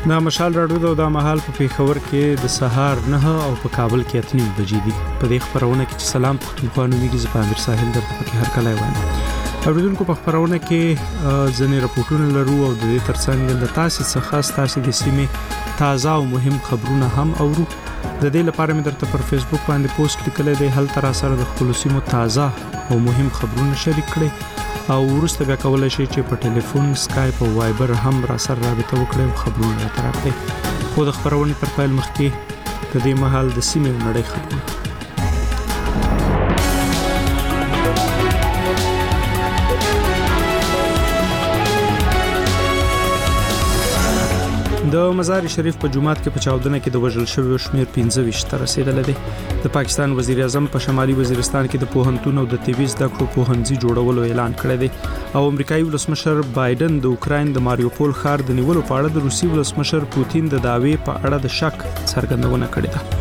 دا مشال راډیو دا مهال په پیښور کې د سهار 9 او په کابل کې 8 بجې دي. په دې خبرونه کې سلام پښتونخوا نومېږي زه په امیر ساحل درته پکې هر کله وایم. اوریدونکو په خبرونه کې ځنې راپورټونه لرو او د دې ترڅنګ د تاسو څخه تاسو د سیمې تازه او مهم خبرونه هم اورو. د دې لپاره مې درته پر فیسبوک باندې پوسټ لیکلی دی، هل تر سره د خپل سیمو تازه او مهم خبرونه شریک کړئ او ورسته بیا کولای شئ چې په ټلیفون، سکایپ او وایبر هم را سره رابطه وکړئ او خبرونه راته راکړئ. خو د خبرونې تر پیل مخکې د دې مهال د سیمې او نړۍ خبرونه. د مزار شریف په جومات کې په چاودنه کې د وژل شویو شمیر 25 ته رسیدلی دی. د پاکستان وزیر اعظم په شمالي وزیرستان کې د پوهنتون او د طبي زده کړو پوهنځي جوړولو اعلان کړی دی او امریکایي ولسمشر بایدن د اوکراین د ماریوپول ښار د نیولو په اړه د روسي ولسمشر پوتین د دعوې په اړه د شک څرګندونه کړې ده.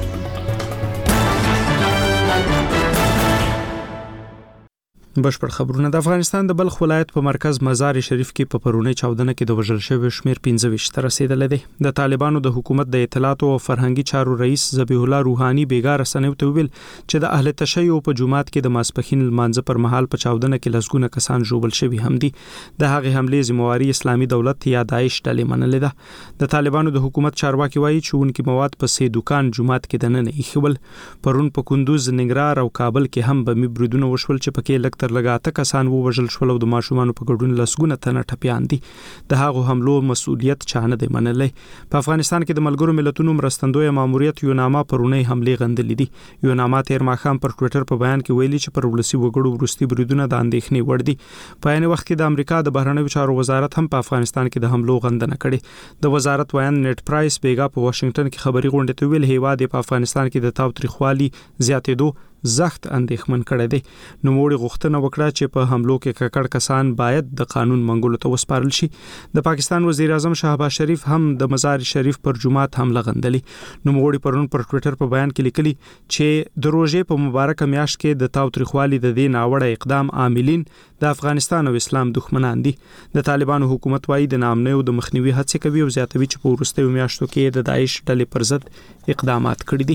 بشپړ خبرونه. د افغانستان د بلخ ولایت په مرکز مزار شریف کې په پرونی چاودنه کې د وژل شویو شمیر 25 ته رسیدلی دی. د طالبانو د حکومت د اطلاعات او فرهنګي چارو رئیس ذبیح الله روحاني بیګا رسنیو ته ویل چې د اهل تشیع په جومات کې د ماسپښین لمانځه پر مهال په چاودنه کې لسګونه کسان ژوبل شوي هم دي. د هغې حملې ذمہواري اسلامي دولت یا داعش ډلې منلې ده. د طالبانو د حکومت چارواکي وایي چې اونکي مواد په سي دکان جومات کې دننه ایښول. پرون په کندوز، ننګرهار او کابل کې هم بمي بریدونه وشول چې پکې لکتر لګاته کسان ووژل شول او د ماشومانو په ګډون لسګونه تنه ټپیان دي. د هغو حملو مسؤلیت چا نه دی منلی. په افغانستان کې د ملګرو ملتونو مرستندوی ماموریت یوناما پرونی حملې غندلې دي. یوناما تیر ماښام پر ټوئیټر په بیان کې ویلي چې پر ولسی وګړو وروستي بریدونه د اندېښنې وړ دي. په عین وخت کې د امریکا د بهرنیو چارو وزارت هم په افغانستان کې د حملو غندنه کړې. د وزارت ویان نیټ پرایس بیګا په واشنگټن کې خبري غونډه ته ویل هیواد په افغانستان کې د تاوتریخوالي زیاتېدو زخت اندېښمن کړی دی. نوموړي غوښتنه وکړه چې په حملو کې ککړ کسان باید د قانون منګولو ته وسپارل شي. د پاکستان وزیر اعظم شهباز شریف هم د مزار شریف پر جومات حمله غندلې. نوموړي پرون پر ټوئیټر په بیان کې لیکلي چې د روژې په مبارکه میاشت کې د تاوتریخوالي د دې ناوړه اقدام عاملین د افغانستان او اسلام دښمنان دي. د طالبانو حکومت وايي د ناامنیو د مخنیوي هڅې کوي او زیاتوي چې په وروستیو میاشتو کې د داعش ډلې پر ضد اقدامات کړي دي.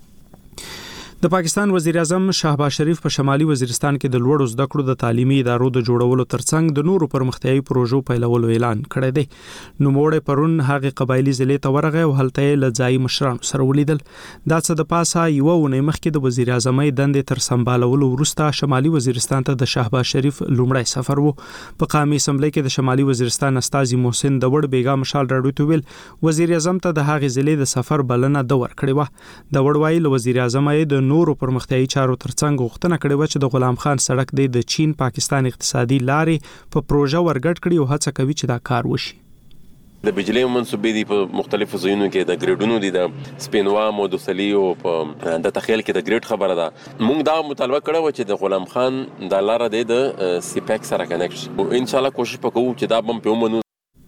د پاکستان وزیر اعظم شهباز شریف په شمالي وزیرستان کې د لوړو زده کړو د تعلیمي ادارو د جوړولو ترڅنګ د نورو پرمختیايي پروژو پیلولو اعلان کړی دی. نوموړی پرون هغه قبایلی ضلع ته ورغی او هلته یې له ځایي مشرانو سره ولیدل. دا څه د پاسه یوه اونۍ مخکې د وزیر اعظمۍ دندې تر سمبالولو وروسته شمالي وزیرستان ته د شهباز شریف لومړی سفر و. په قومي اسمبلی کې د شمالي وزیرستان استازي محسن دور بیګا مشال راډیو ته ویل وزیر اعظم ته د هغې ضلع د سفر بلنه د ورکړې و. د وړوای له وزیر اعظم د نورو پرمختیايي چارو ترڅنګ غوښتنه کړې و چې د غلام خان سړک د چین پاکستان اقتصادي لارې په پروژه ورګډ کړي او هڅه کوي چې دا کار وشي. د بجلی منصوبې دي په مختلفو ځایونو کې د ګریډونو دي د سپینوام او د سلیو په د تخیل کې د ګریډ خبره ده. موږ دا مطالبه کړو چې د غلام خان د لارې د سیپیک سره کنیکټ او ان شاء الله کوشش وکړو چې دا بم په ومنو.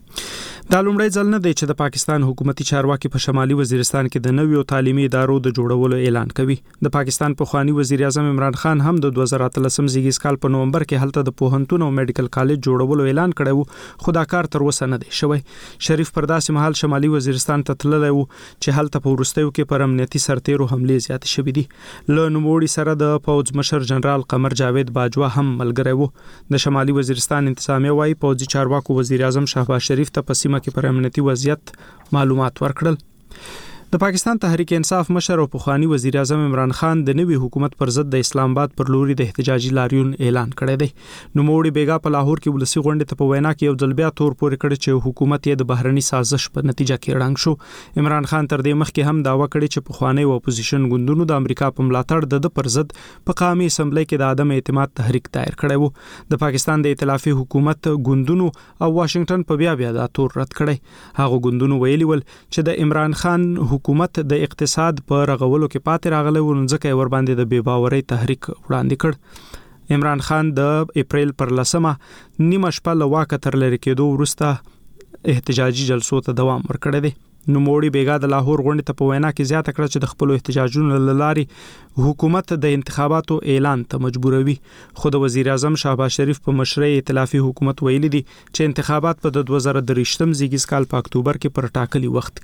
دا لومړی ځل نه دی چې د پاکستان حکومتي چارواکي په شمالي وزیرستان کې د نویو تعلیمي ادارو د جوړولو اعلان کوي. د پاکستان پخوانی وزیر اعظم عمران خان هم د 2013 زیږیز کال په نومبر کې هلته د پوهنتون او میډیکل کالج جوړولو اعلان کړی و، خو دا کار تر اوسه نه دی شوی. شریف پر داسې مهال شمالي وزیرستان ته تللی و چې هلته په وروستیو کې پر امنیتي سرتیرو حملې زیاتې شوې دي. له نوموړي سره د پوځ مشر جنرال قمر جاوید باجوا هم ملګری و. د شمالي وزیرستان انتظامیه وايي پوځي چارواکو وزیر اعظم شهباز شریف ته په سیمه کې پر امنیتي وضعیت معلومات ورکړل. د پاکستان تحریک انصاف مشر او پخوانی وزیر اعظم عمران خان د نوي حکومت پر ضد د اسلام آباد پر لوري د احتجاجي لاریون اعلان کړی دی. نوموړي بیګا په لاهور کې ولسی غونډې ته په وینا کې یو ځل بیا تور پورې کړی چې حکومت یې د بهرني سازش په نتیجه کې ړنګ شو. عمران خان تر دې مخکې هم داوا کړی چې پخوانی اپوزیشن ګوندونو د امریکا په ملاتړ د پر ضد په قومي اسمبلی کې د عدم اعتماد تحریک دایر کړی وو. د پاکستان د ائتلافي حکومت ګوندونو او واشنگټن په بیا دا تور رد کړی. هغه ګوندونو ویلي ول چې د عمران خان حکومت د اقتصاد په رغولو کې پاتې راغلی و، ځکه ور باندې د بې باورۍ تحریک وړاندې کړ. عمران خان د اپریل پر 10 نیمه شپه له واکه تر لرې کېدو وروسته احتجاجي جلسو ته دوام ورکړی دی. نوموړي بیګا د لاهور غونډې ته په وینا کې زیاته کړه چې د خپل احتجاجونو له لارې حکومت د انتخاباتو اعلان ته مجبوروي. خو د وزیر اعظم شهباز شریف په مشرۍ ائتلافي حکومت ویلي دي چې انتخابات په 2023 زیږیز کال په اکتوبر کې پر ټاکلي وخت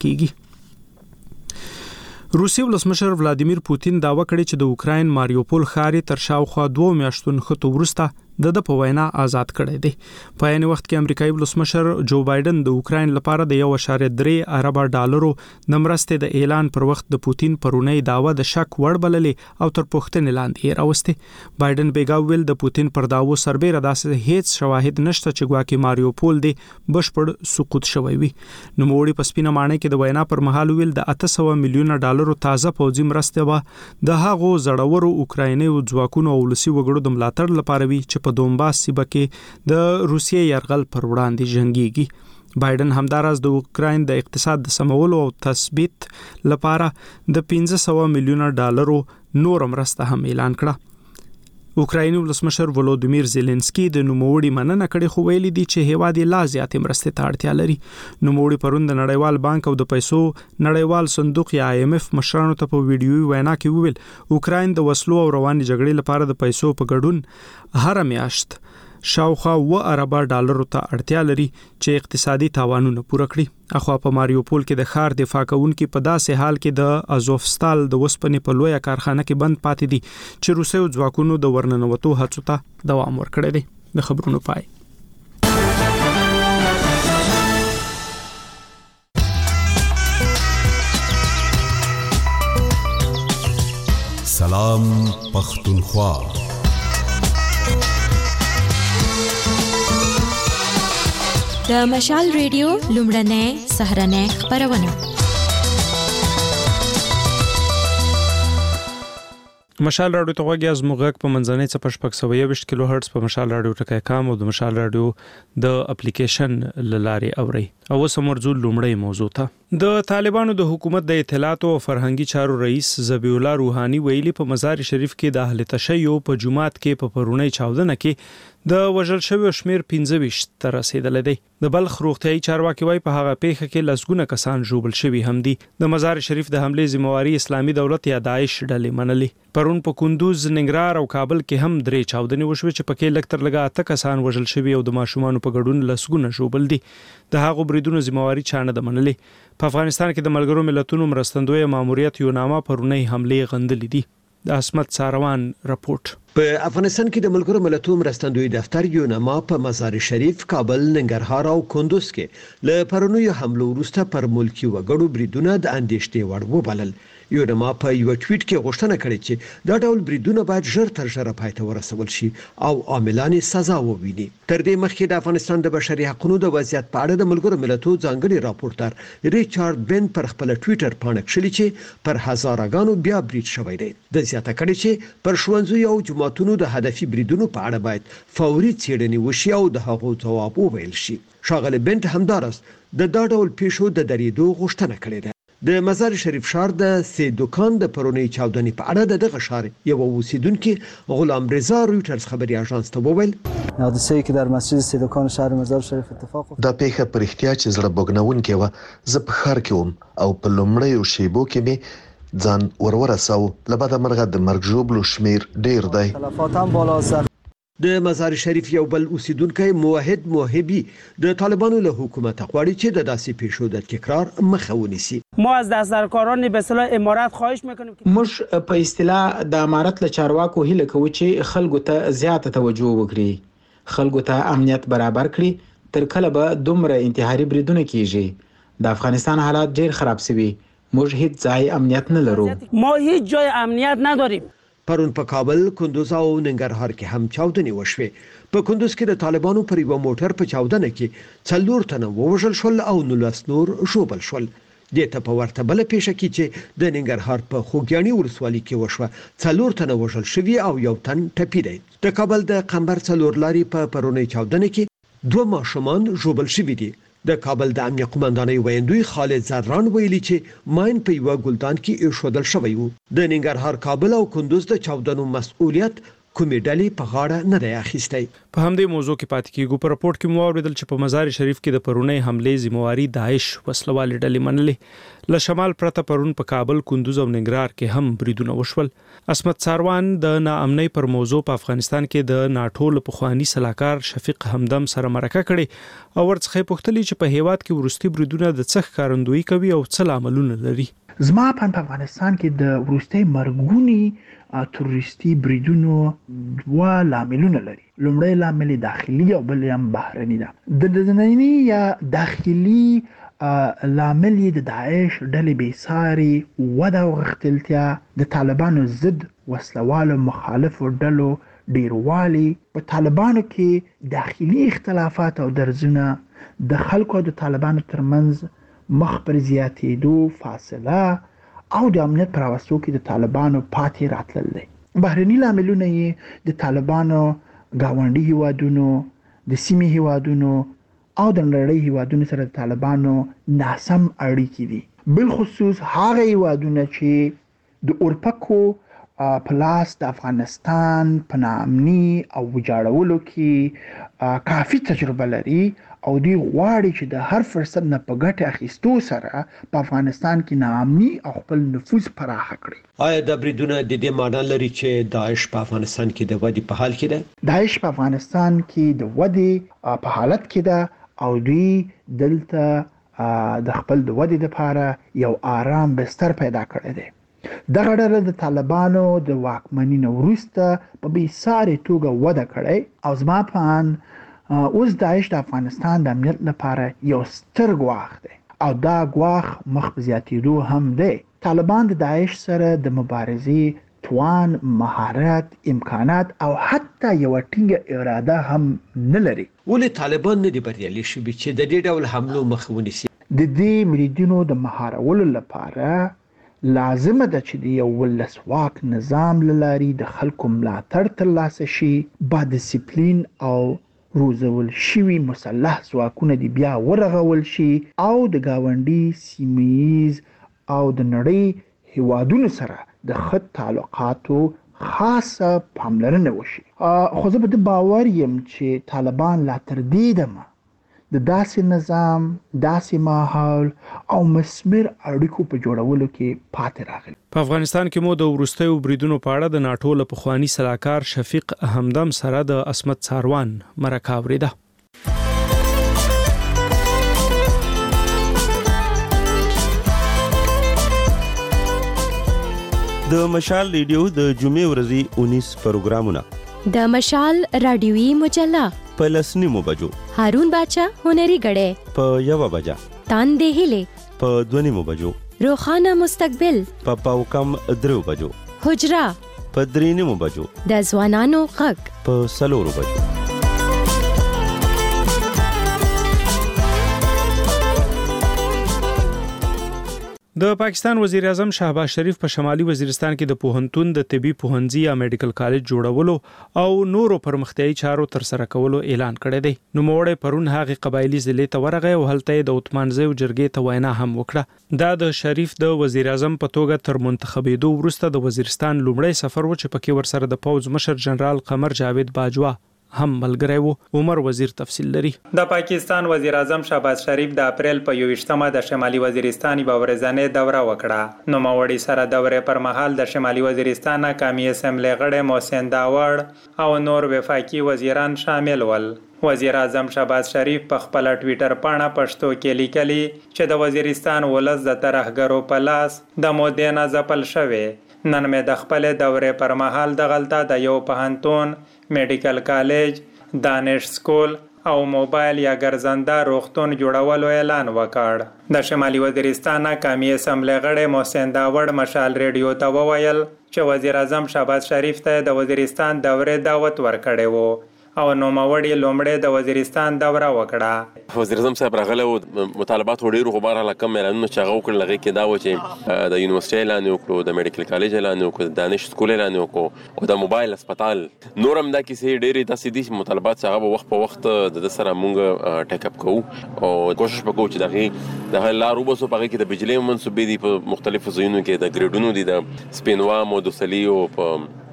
کیږي. روسي ولسمشر ولادیمیر پوتین داوا کړی چې د اوکراین ماریوپول ښار تر شاوخوا 2 میاشتو نښته وروسته د په وینا آزاد کړی دی. په عین وخت کې امریکایي ولسمشر جو بایدن د اوکراین لپاره د 1.3 ارب ډالرو د مرستې د اعلان پر وخت د پوتین پرونی داوا د شک وړ بللې او تر پوښتنې لاندې راوسته. بایدن بیګا ویل د پوتین پر داوو سربېره داسې هیڅ شواهد نشته چې ګواکې ماریوپول دی بشپړ سقوط شوی وي. نوموړي په سپینه معنی کې د وینا پر مهال ویل د 800 میلیونه ډالرو تازه پوځي مرستې به د هغو زړورو اوکرایني ځواکونو او ولسي وګړو د ملاتړ لپاره وي چې په دومباس سیمه کې د روسیې یرغل پر وړاندې جنگيږي. بایدن همداراز د اوکراین د اقتصاد د سمولو او تثبیت لپاره د 500 میلیونه ډالرو نور مرسته هم اعلان کړه. اوکرایني ولسمشر ولودیمیر زيلنسکي د نوموړي مننه کړې خو ویلي دي چې هیواد لا زیاتې مرستې ته اړتیا لري. نوموړي پرون د نړیوال بانک او د پیسو نړیوال صندوق یا IMF مشرانو ته په ویډیوي وینا کې وویل اوکراین د وسلو او رواني جګړې لپاره د پیسو په ګډون هر میاشت شاوخوا 1 ارب ډالرو ته اړتیا لري چې اقتصادي تاوانونه پوره کړي. اخوا په ماریوپول کې د ښار دفاع کوونکي په داسې حال کې د ازوفستال د وسپنې په لویه کارخانه کې بند پاتې دي چې روسي ځواکونو د ورننوتو هڅو ته دوام ورکړی دی. د خبرونو پای. سلام پختونخوا. د مشال ریډیو لومړنۍ سهرنۍ خبرونه. مشال رادیو ته غوږی از موږ په منځنۍ څپه 620 کیلو هرتز په مشال رادیو ټکی کام او د مشال رادیو د اپلیکیشن لارې اوري. او سمرزول لومړی موضوع ته د طالبانو د حکومت د اطلاعات او فرهنګي چارو رئیس ذبیح الله روحاني ویلي په مزار شریف کې د اهل تشیع په جمعات کې په پرونی چاودنه کې د وژل شوی شمیر 25 تر رسیدلې دی. د بلخ روغتيایي چارواکي وايي په هغه پیښه کې لسګونه کسان ژوبل شوي هم دي. د مزار شریف د حمله ذمہواری اسلامي دولت یا داعش ډلې منلې. پرون په کندوز، ننګرهار او کابل کې هم درې چاودنې وشوې چې پکې لکتر لګا 8 کسان وژل شوي او د ماشومان په ګډون لسګونه ژوبل دي. د هغو بریدونو ذمہواری چانه د منلې. په افغانستان کې د ملګرو ملتونو مرستندوی ماموریت یو نامه پرونی حمله غندلې دي. د اسمت ساروان رپورت. په افغانستان کې د ملګرو ملتونو مرستندوی دفتر یو نامه په مزار شریف، کابل، ننګرهار او کندوز کې له پرونیو حملو وروسته پر ملکی وګړو بریدونه د اندېښنې وړ وبلل. یو نامه په یو ټویټ کې غوښتنه کړې چې دا ډول بریدونه باید ژر تر ژره پای ته ورسول شي او عاملان سزا وویني. تر دې مخکې د افغانستان د بشري حقوقو د وضعیت په اړه د ملګرو ملتونو ځانګړي راپورټر ریچارډ بن پر خپل ټویټر باندې کړی چې پر هزارګانو بیا برید شوی دی. د زیاته کړی چې پر ښوونځیو او جماعتونو د هدفي بریدونو په اړه باید فوري څېړنې وشي او د هغو ځواب وویل شي. ښاغلی بنت همدارس د دا ډول پیښو د درېدو غوښتنه کړې ده. د مزار شریف ښار د سه دکان د پرونی چاودنې په اړه دغه ښار یو اوسیدونکو غلام رضا رویټرز خبري اژانس ته وویل حادثه‌ای که در مسجد سه دکان شهر مزار شریف اتفاق افتاد. دا پیښه پر احتیاج زړه بوګنونکې و. زه په ښار کې وم او په لومړیو شیبو کې مې ځان ورساو. لبعد مرغه د مرګ ژوبلو شمیر ډیر دی. تلفات هم بالا است. د مزار شریف یو بل اوسیدونکو موحد موهبی د طالبانو له حکومت غواړي چې د داسې پیښو د تکرار مخه ونیسي. ما از دسترکاران به اصطلاح امارات خواهش میکنیم که موږ په اصطلاح د امارت له چارواکو هیله کوو چې خلکو ته زیاته توجه وکړي، خلکو ته امنیت برابر کړي. تر کله به دومره انتحاري بریدونه کیږي؟ د افغانستان حالات ډیر خراب شوي. موږ هیڅ ځای امنیت نه لرو. ما هیچ جای امنیت نداریم. پرون په کابل، کندوز او ننګرهار کې هم چاودنې وشوې. په کندوز کې د طالبانو پر یو موټر په چاودنه کې 4 تنه ووژل شول او 19 نور ژوبل شول. دته په ورته بل پیښه کې چې د ننګرهار په خوګیاڼي ولسوالۍ کې وشوه 4 تنه وژل شوي او یو تن ټپي دی. د کابل د قمبر 4 لاري په پرونی چاودنه کې 2 ماشومان ژوبل شوي دي. د کابل د امنیه قومندانۍ ویندوی خالد زران ویلي چې ماین په یو ګلدان کې ایښودل شوی وو. د ننګرهار، کابل او کندوز د چاودنو مسؤلیت کومې ډلې په غاړه نه دی اخیستی. په همدې موضوع کې پاتې کیږو. په راپورټ کې مو اوریدل چې په مزار شریف کې د پرونی حملې ذمہواری داعش وسلوال ډلې منلې. له شمال پرته پرون په کابل، کندوز او ننګرهار کې هم بریدونه وشول. عصمت ساروان د ناامنۍ پر موضوع په افغانستان کې د ناټو له پخوانی سلاکار شفیق همدم سره مرکه کړې او ورڅخه پوښتنه چې په هیواد کې ورستي بریدونه د څه ښکارندویي کوي او څه لاملونه لري. زما په افغانستان کې د ورستي مرګونی تروریستي بریدونو دوه لاملونه لري. لومړی لامل داخلي او بل هم بهرني ده. د دنني یا داخلي لامل د داعش ډلې بیساري وده او غښتلتیا، د طالبانو ضد وسلوالو مخالفو ډلو ډیروالی، په طالبانو کې داخلي اختلافات او درزونه، د خلکو او د طالبانو ترمنځ مخ پر زیاتېدو فاصله او د امنیت پر راوستو کې د طالبانو پاتې راتلل دي. بهرني لاملونه یې د طالبانو گاونډي هیوادونو، د سیمې هیوادونو او د نړۍ هیوادونو سره د طالبانو ناسم اړیکې دي. بل خصوص هغه هیوادونه چې د اورپکو په لاس د افغانستان په ناامني او ویجاړولو کې کافي تجربه لري او دوی غواړي چې د هر فرصت نه په ګټه اخیستو سره په افغانستان کې ناامني او خپل نفوذ پراخ کړي. آیا د بریدونه د دې معنی لري چې داعش په افغانستان کې د ودې په حال کې ده؟ داعش په افغانستان کې د ودې په حالت کې ده او دوی دلته د خپل د ودې لپاره یو آرام بستر پیدا کړی دی. دغه ډله د طالبانو د واکمنۍ نه وروسته په بېساري توګه وده کړې او زما په اند اوس داعش د افغانستان د امنیت لپاره یو ستر ګواښ دی او دا ګواښ مخ په زیاتېدو هم دی. طالبان د داعش سره د مبارزې توان، مهارت، امکانات او حتی یو ټینګه اراده هم نه لري. ولې طالبان نه دي بریالي شوي چې د دې ډول حملو مخه ونیسي؟ د دې بریدونو د مهارولو لپاره لازمه ده چې د یو ولسواک نظام له لارې د خلکو ملاتړ ترلاسه شي، با ډیسپلین او روزول شوي مسلح ځواکونه دې بیا ورغول شي او د ګاونډي، سیمه‌ییز او د نړۍ هیوادونو سره د ښه تعلقاتو خاصه پاملرنه وشي. خو زه په دې باور یم چې طالبان لا تر دې دمه د داسې نظام، داسې ماحول او مسمر اړیکو په جوړولو کې پاتې راغلي. په افغانستان کې مو د وروستیو بریدونو په اړه د ناټو له پخوانی سلاکار شفیق همدم سره د عصمت ساروان مرکه اوریده. د مشال ریډیو د جمعې ورځې 19 پروګرامونه، د مشال رادیوي مجله په لسنیمو بجو، هارون باچا هنري غړې په 1 بجه، تاندې هلي په 2 بجو، روخانه مستقبل په پاوکم 3 بجو، حجرا په 3 بجو، د ځوانانو غږ په 4 بجو. د پاکستان وزیر اعظم شهباز شریف په شمالي وزیرستان کې د پوهنتون د طبي پوهنځي یا میډیکل کالج جوړولو او نورو پرمختیايي چارو تر سره کولو اعلان کړی دی. نوموړی پرون هغه قبایلی ضلع ته ورغی او هلته د عثمانزیو جرګې ته وینا هم وکړه. دا د شریف د وزیر اعظم په توګه تر منتخبېدو وروسته د وزیرستان لومړی سفر و چې پکې ورسره د پوځ مشر جنرال قمر جاوید باجوا هم ملګری وو. عمر وزیر تفصیل لري. د پاکستان وزیر اعظم شهباز شریف د اپریل په 28مه د شمالي وزیرستان یو ورځنۍ دوره وکړه. نو موري سره دوره پر مهال د شمالي وزیرستان قومي اسمبلی غړي محسن داوړ او نور وفاقي وزیران شامل ول. وزیر اعظم شهباز شریف په خپل ټوئیټر پاڼه پښتو کې لیکلي چې د وزیرستان ولس د ترهګرو په لاس د مودې نه ځپل شوی. نن مې د خپل دورې پر مهال د غلطه د یو پوهنتون، میډیکل کالج، دانش سکول او موبایل یا ګرځنده روغتون جوړولو اعلان وکړ. د شمالي وزیرستان قومي اسمبلی غړي محسن داوړ مشال ریډیو ته وویل چې وزیر اعظم شهباز شریف ته د وزیرستان دورې دعوت ورکړی وو او نوموړي لومړی د وزیرستان دوره وکړه. وزیر اعظم صاحب راغله او مطالبات ډیرو غبار لکه اعلانونه چې هغه وکړل هغه کې دا و چې د یونیورسيټي اعلان وکړو، د میډیکل کالج اعلان وکړو، د دانش سکول اعلان وکړو او د موبایل هسپتال. نورم دا کیسې ډېرې داسې دي مطالبات هغه وخت په وخت د سره مونږ ټیک اپ کوو او کوشش وکړو چې دغه لارو بسو په کې د بجلی منسوبې دي په مختلفو ځایونو کې د ګریډونو دي د سپینوام او د سلیو په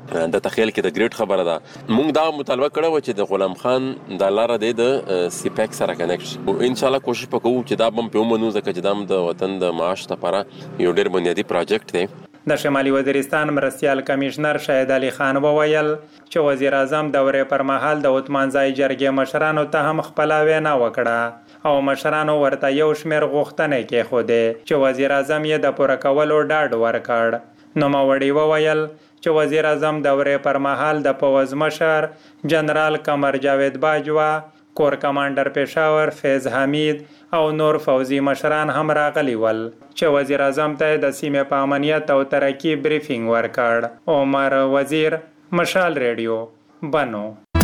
د تخیل کې د ګریډ خبره ده. موږ دا مطالبه کړو چې د غلام خان د لار د سیپیک سره کنیکټ او ان شاء الله کوشش وکړو چې دا بم په ومنو ځکه چې د وطن د معاش لپاره یو ډېر بنیادی پروجیکټ دی. د شمالي وزیرستان مرستیال کمشنر شهید علي خان وویل چې وزیر اعظم دورې پر مهال د عثمانزای جرګې مشرانو ته هم خپل وینا وکړه او مشرانو ورته یو شمېر غوښتنې کېښودې چې وزیر اعظم یې د پوره کولو ډاډ ورکړ. نوموړي وویل چې وزیر اعظم دورې پر مهال د پوځ مشر جنرال قمر جاوید باجوا، کور کمانډر پېښور فیض حمید او نور فوزي مشران هم راغلي ول چې وزیر اعظم ته د سیمې په امنیت او ترقی بریفینګ ورکړ. عمر وزیر، مشال ریډیو، بنو.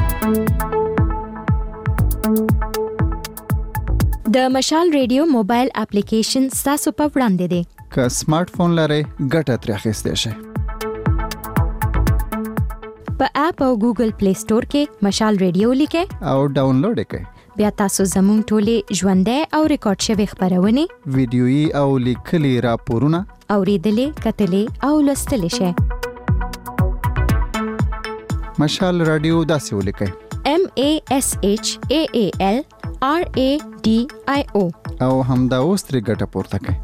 د مشال ریډیو موبایل اپلیکیشن تاسو په وړاندې دی. که سمارټ فون لرئ ګټه ترې اخیستی شئ. په اپ او ګوګل پلی سٹور کې مشال ریډیو لیکئ او ډاونلوډ یې کړئ. بیا تاسو زموږ ټولې ژوندۍ او ریکارډ شوي خبرونه، ویډیويي او لیکلي راپورونه اوریدلې، کتلې او لوستلی شئ. مشال رادیو داسې ولیکئ: MASHAALRADIO او همدا اوس ترې ګټه پورته کړئ.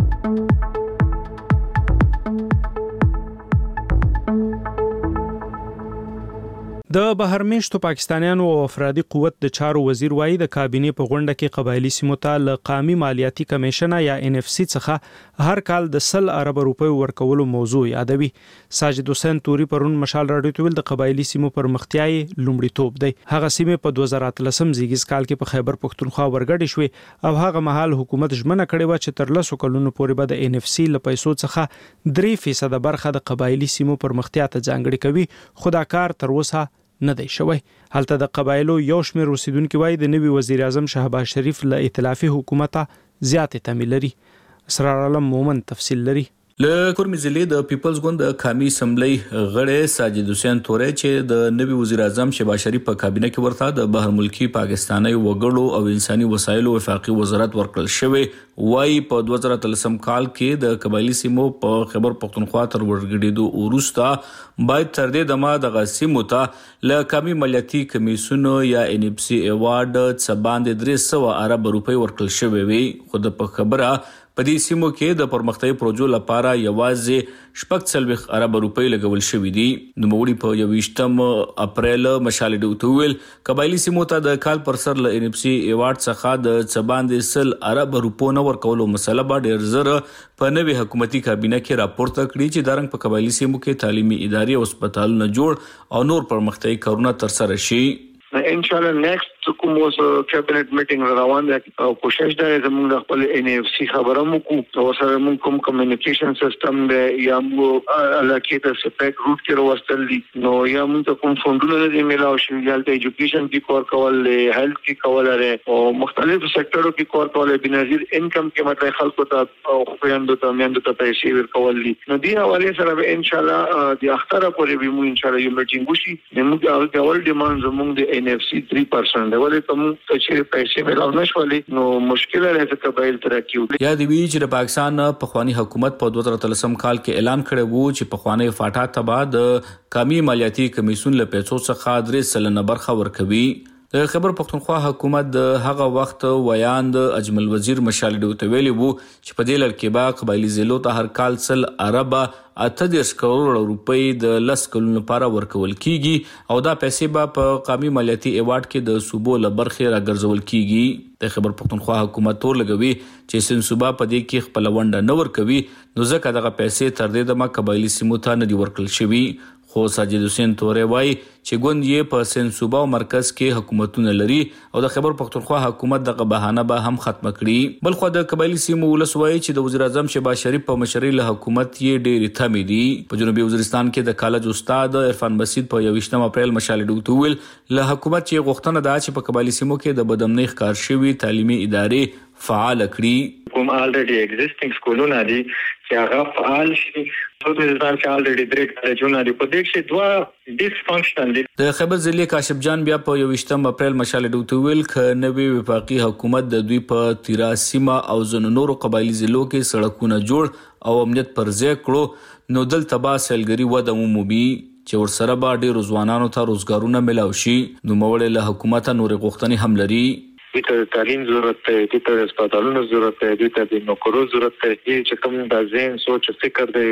د بهرمېشتو پاکستانیانو او افرادي قوت د چارو وزیر وایي د کابینې په غونډه کې قبایلی سیمو ته له قامي مالیاتي کمیشن یا NFC څخه هر کال د 100 ارب روپیو ورکولو موضوع یادوي. ساجد حسین توري پرون مشال راډیو ته ویل د قبایلی سیمو پرمختیاي لومړیتوب دی. هغه سیمې په 2013 زیږیز کال کې په خیبر پښتونخوا ورګډې شوې او هغه مهال حکومت ژمنه کړې و چې تر 10 کلونو پورې به د NFC له پیسو څخه 3% برخه د قبایلی سیمو پرمختیا ته ځانګړې کوي، خو دا کار تر اوسه نه دی شوی. هلته د قبایلو یو شمېر اوسیدونکو وایي د نوي وزیر اعظم شهباز شریف له ائتلافي حکومت زیاتې تمې لري. اسرار عالم مومن تفصیل لري. له کورمي ضلع د پیپلز ګوند د قومي اسمبلی غړی ساجد حسین توري چې د نوي وزیر اعظم شهباز شریف په کابینه کې ورته د بهر ملکی پاکستاني وګړو او انساني وسایلو وفاقي وزارت ورکړل شوی، وایي په 2013 کال کې د قبایلی سیمو په خیبر پښتونخوا تر ورګډېدو وروسته باید تر دې دمه د سیمو ته له قومي مالیاتي کمیسیون یا NFC ایوارډ څخه باندې 300 ارب روپۍ ورکړل شوی وي، خو د خبره په دې سیمو کې د پرمختیايي پروژو لپاره یوازې 40 ارب روپۍ لګول شوې دي. نوموړي په 28 اپریل مشال ډیو ته ویل قبایلی سیمو ته د کال پر سر له NFC ایوارډ څخه د څباندې 100 ارب روپو نه ورکولو مسله به ډېر زر په نوي حکومتي کابینه کې راپورته کړي چې د رنګ په قبایلی سیمو کې تعلیمي ادارې او هسپتالونه جوړ او نور پرمختیايي کارونه ترسره شي. ان شاء الله نیکسٹ کوم اوس کابینټ میټینګ روان دی او کوشش دا زموږ د خپل NFC خبره مو کو او سره موږ کوم کمیونیکیشن سیستم دی یا موږ علاقې ته سپیک روټ کې وروستل دي نو یا موږ کوم فونډونه دي ملاو شي یالته ایجوکیشن کې کور کول، هیلث کې کول لري او مختلف سېکټرو کې کور کول، بنظیر انکم کې مطلب خلکو ته او خويندو ته میندو ته پیسې ورکول دي. نو دی حواله سره ان شاء الله د اختر پورې به موږ ان شاء الله یو میټینګ وشي. موږ د اول ډیماند زموږ د NFC 3% ولې کوم چې پیسې ملاو نشولې نو مشکل لري چې قبایل ترقی وکړي. یا د وی چې د پاکستان په خواني حکومت په 2013 کال کې اعلان کړی وو چې په خواني فاټا ته بعد قومي مالیاتي کمیسیون له پیسو څخه 3% برخه ورکوي. د خیبر پښتونخوا حکومت د هغه وخت ویاند اجمل وزیر مشال ډیو ته ویلي وو چې په دې لړ کې به قبایلی ضلعو ته هر کال 100 ارب 38 کروڑ روپۍ د 10 کلونو لپاره ورکول کیږي او دا پیسې به په قومي مالیاتي ایوارډ کې د صوبو لبرخې راګرځول کیږي. د خیبر پښتونخوا حکومت تور لګوي چې سن صوبا په دې کې خپل ونډه نه ورکوي نو ځکه دغه پیسې تر دې دمه قبایلی سیمو ته نه دي ورکړل شوي. خو ساجد حسین توري وایي چې ګوند یې په سن صوبا او مرکز کې حکومتونه لري او د خیبر پښتونخوا حکومت دغه بهانه به هم ختم کړي. بل خو د قبایلی سیمو ولس وایي چې د وزیر اعظم شهباز شریف په مشرۍ له حکومت یې ډېرې تمې دي. په جنوبي وزیرستان کې د کالج استاد عرفان مسید په 28 اپریل مشال ډیو ته ویل له حکومت چې غوښتنه ده چې په قبایلی سیمو کې د بدامنۍ ښکار شوي تعلیمي ادارې فعال کړي. کوم الریډي ایگزیسټینګ سکولونه دي چې هغه فعال شي. ځان چې الریډي درې کالجونه دي په دې کې دوه ډیسفانکشنل دي. د خیبر ضلع کاشف جان بیا په 28 اپریل مشال ډیو ته ویل ک نوي وفاقي حکومت د دوی په تیرا سیمه او ځینو نورو قبایلی ضلعو کې سړکونه جوړ او امنیت پر ځای کړو نو دلته به سیلګري وده ومومي. چې ورسره به ډېرو ځوانانو ته روزګارونه ملاو شي. نوموړی له حکومته نورې غوښتنې هم لري. دته تعلیم ضرورت دی، دته هسپتالونو ضرورت دی، دته د نوکرو ضرورت دی. چې کوم د ذهن سوچ فکر دی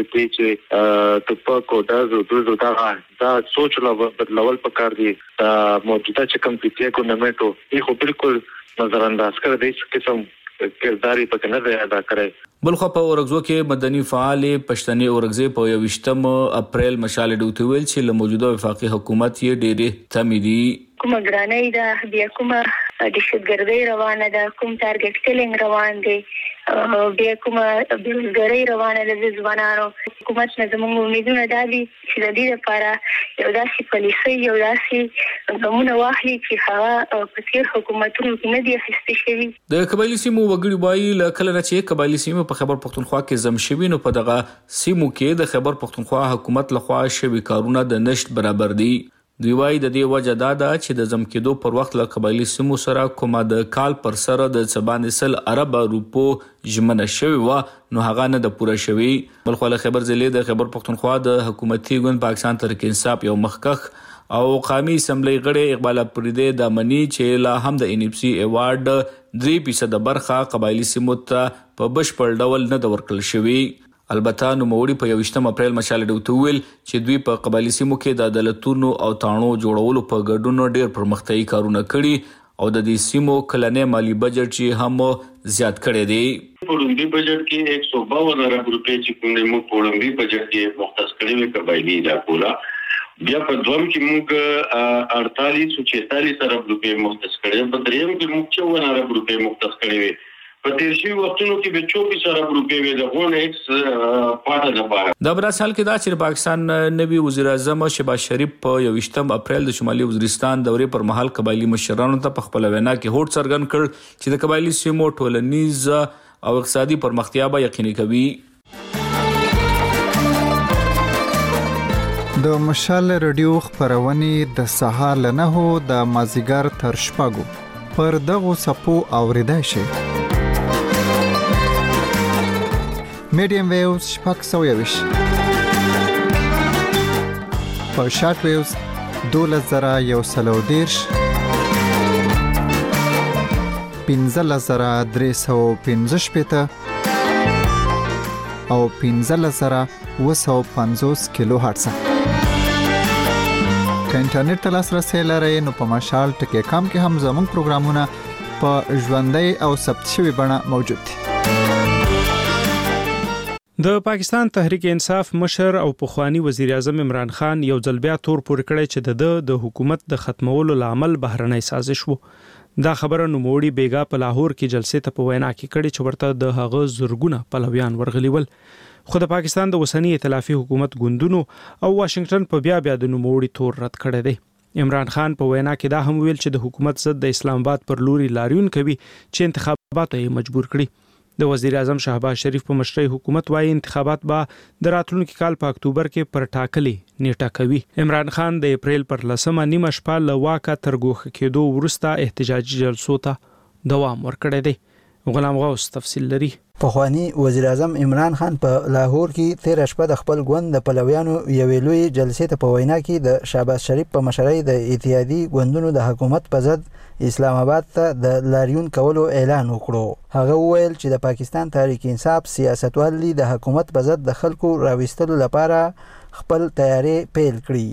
چې ټوپک او دوزو دا سوچ لا بدلول پکار دی. موجوده چې کوم پیټي اکونومیټو یې خو بالکل نظر انداز کړی دی چې کوم کرداري پکې نه دی ادا کړی. بلخو په اورګزو کې مدني فعال پښتني اورګزې په 28 اپریل مشال ډوته ویل چې له موجوده وفاقي حکومت یې ډېرې تمې دي. کومه ګرانۍ ده، بیا کومه دهشتګردي روانه ده، کوم ټارګټ کلینګ روان دی، بیا کومه بیروزګاري روانه ده د ځوانانو. حکومت نه زموږ امیدونه دا دي چې د دې لپاره یو داسې پالیسي، یو داسې ګامونه واخلي چې هغه په تېر حکومتونو کې نه دي اخیستل شوي. د قبایلي سیمو وګړي وایي له کله نه چې قبایلي سیمو په خیبر پښتونخوا کې زم شوي، نو په دغه سیمو کې د خیبر پښتونخوا حکومت لخوا شوي کارونه د نشت برابر دي. دوی وايي د دې وجه دا ده چې د زم کېدو پر وخت له قبایلي سیمو سره کومه د کال پر سره د 14 ارب روپو ژمنه شوې وه، نو هغه نه ده پوره شوې. بلخو له خیبر ضلع د خیبر پښتونخوا د حکومتي ګوند پاکستان تحریک انصاف یو مخکښ او قومي اسمبلی غړی اقبال اپریدی د منی چې لا هم د NFC ایوارډ 3% برخه قبایلي سیمو ته په بشپړ ډول نه ده ورکړل شوې. البته نوموړي په 28 اپریل مشال ډوته ویل چې دوی په قبایلي سیمو کې د عدالتونو او تاڼو جوړولو په ګډون ډېر پرمختیايي کارونه کړي او د دې سیمو کلنې مالی بجټ چې هم زیات کړی دی. په لومړي بجټ کې 152 ارب روپۍ چې کوم موږ په لومړي بجټ کې مختص کړی وي قبایلي علاقو لا، بیا په دوم کې موږ 48 ارب روپۍ مختص کړی، په دریم کې موږ 54 ارب روپۍ مختص کړی وي. په تیر شوي وختونو کې به 24 ارب روپۍ وي د غون ایکس پاټه لپاره. د برا سال کې دا چې پاکستان نوي وزیر اعظم شهباز شریف په 28 اپریل د شمالي وزیرستان دورې پر مهال قبایلي مشرانو ته په خپل وینا کې هوډ څرګند کړ چې د قبایلي سیمو ټولنیز او اقتصادي پرمختیا به یقیني کوي. د مشال رادیو خبرونه د سهار له 9 د مازیګر تر شپږو پر دغه سپو اوریدای شي. میډیم ویوز شپږ 120 په شارټ ویوز 12110 15315 او 15750 کیلو هرتز. که انټرنیټ ته لاسرسي لرئ نو په مشال ټکی کام کې هم زموږ پروګرامونه په ژوندۍ او ثبت شوی بڼه موجود دي. د پاکستان تحریک انصاف مشر او پخوانی وزیر اعظم عمران خان یو ځل بیا تور پورې کړی چې د حکومت د ختمولو لامل بهرنۍ سازش وو. دا خبره نوموړي بیګا په لاهور کې جلسې ته په وینا کې کړې چې ورته د هغه زرګونه پلویان ورغلي ول. خو د پاکستان د اوسنی ائتلافي حکومت ګوندونو او واشنگټن په بیا د نوموړي تور رد کړی دی. عمران خان په وینا کې دا هم ویل چې د حکومت ضد د اسلام آباد پر لوري لاریون کوي چې انتخاباتو یې مجبور کړي. د وزیر اعظم شهباز شریف په مشرۍ حکومت وايي انتخابات به د راتلونکي کال په اکتوبر کې پر ټاکلې نیټه کوي. عمران خان د اپریل پر 10 نیمه شپه له واکه تر ګوښه کېدو وروسته احتجاجي جلسو ته دوام ورکړی دی. غلام غوث تفصیل لري. پخوانی وزیر اعظم عمران خان په لاهور کې 13 شپه د خپل ګوند د پلویانو یوې لوی جلسې ته په وینا کې د شهباز شریف په مشرۍ د اتحادي ګوندونو د حکومت په ضد اسلام آباد ته د لاریون کولو اعلان وکړو. هغه وویل چې د پاکستان تحریک انصاف سیاستوالي د حکومت په ضد د خلکو راوستلو لپاره خپل تیاری پیل کړي.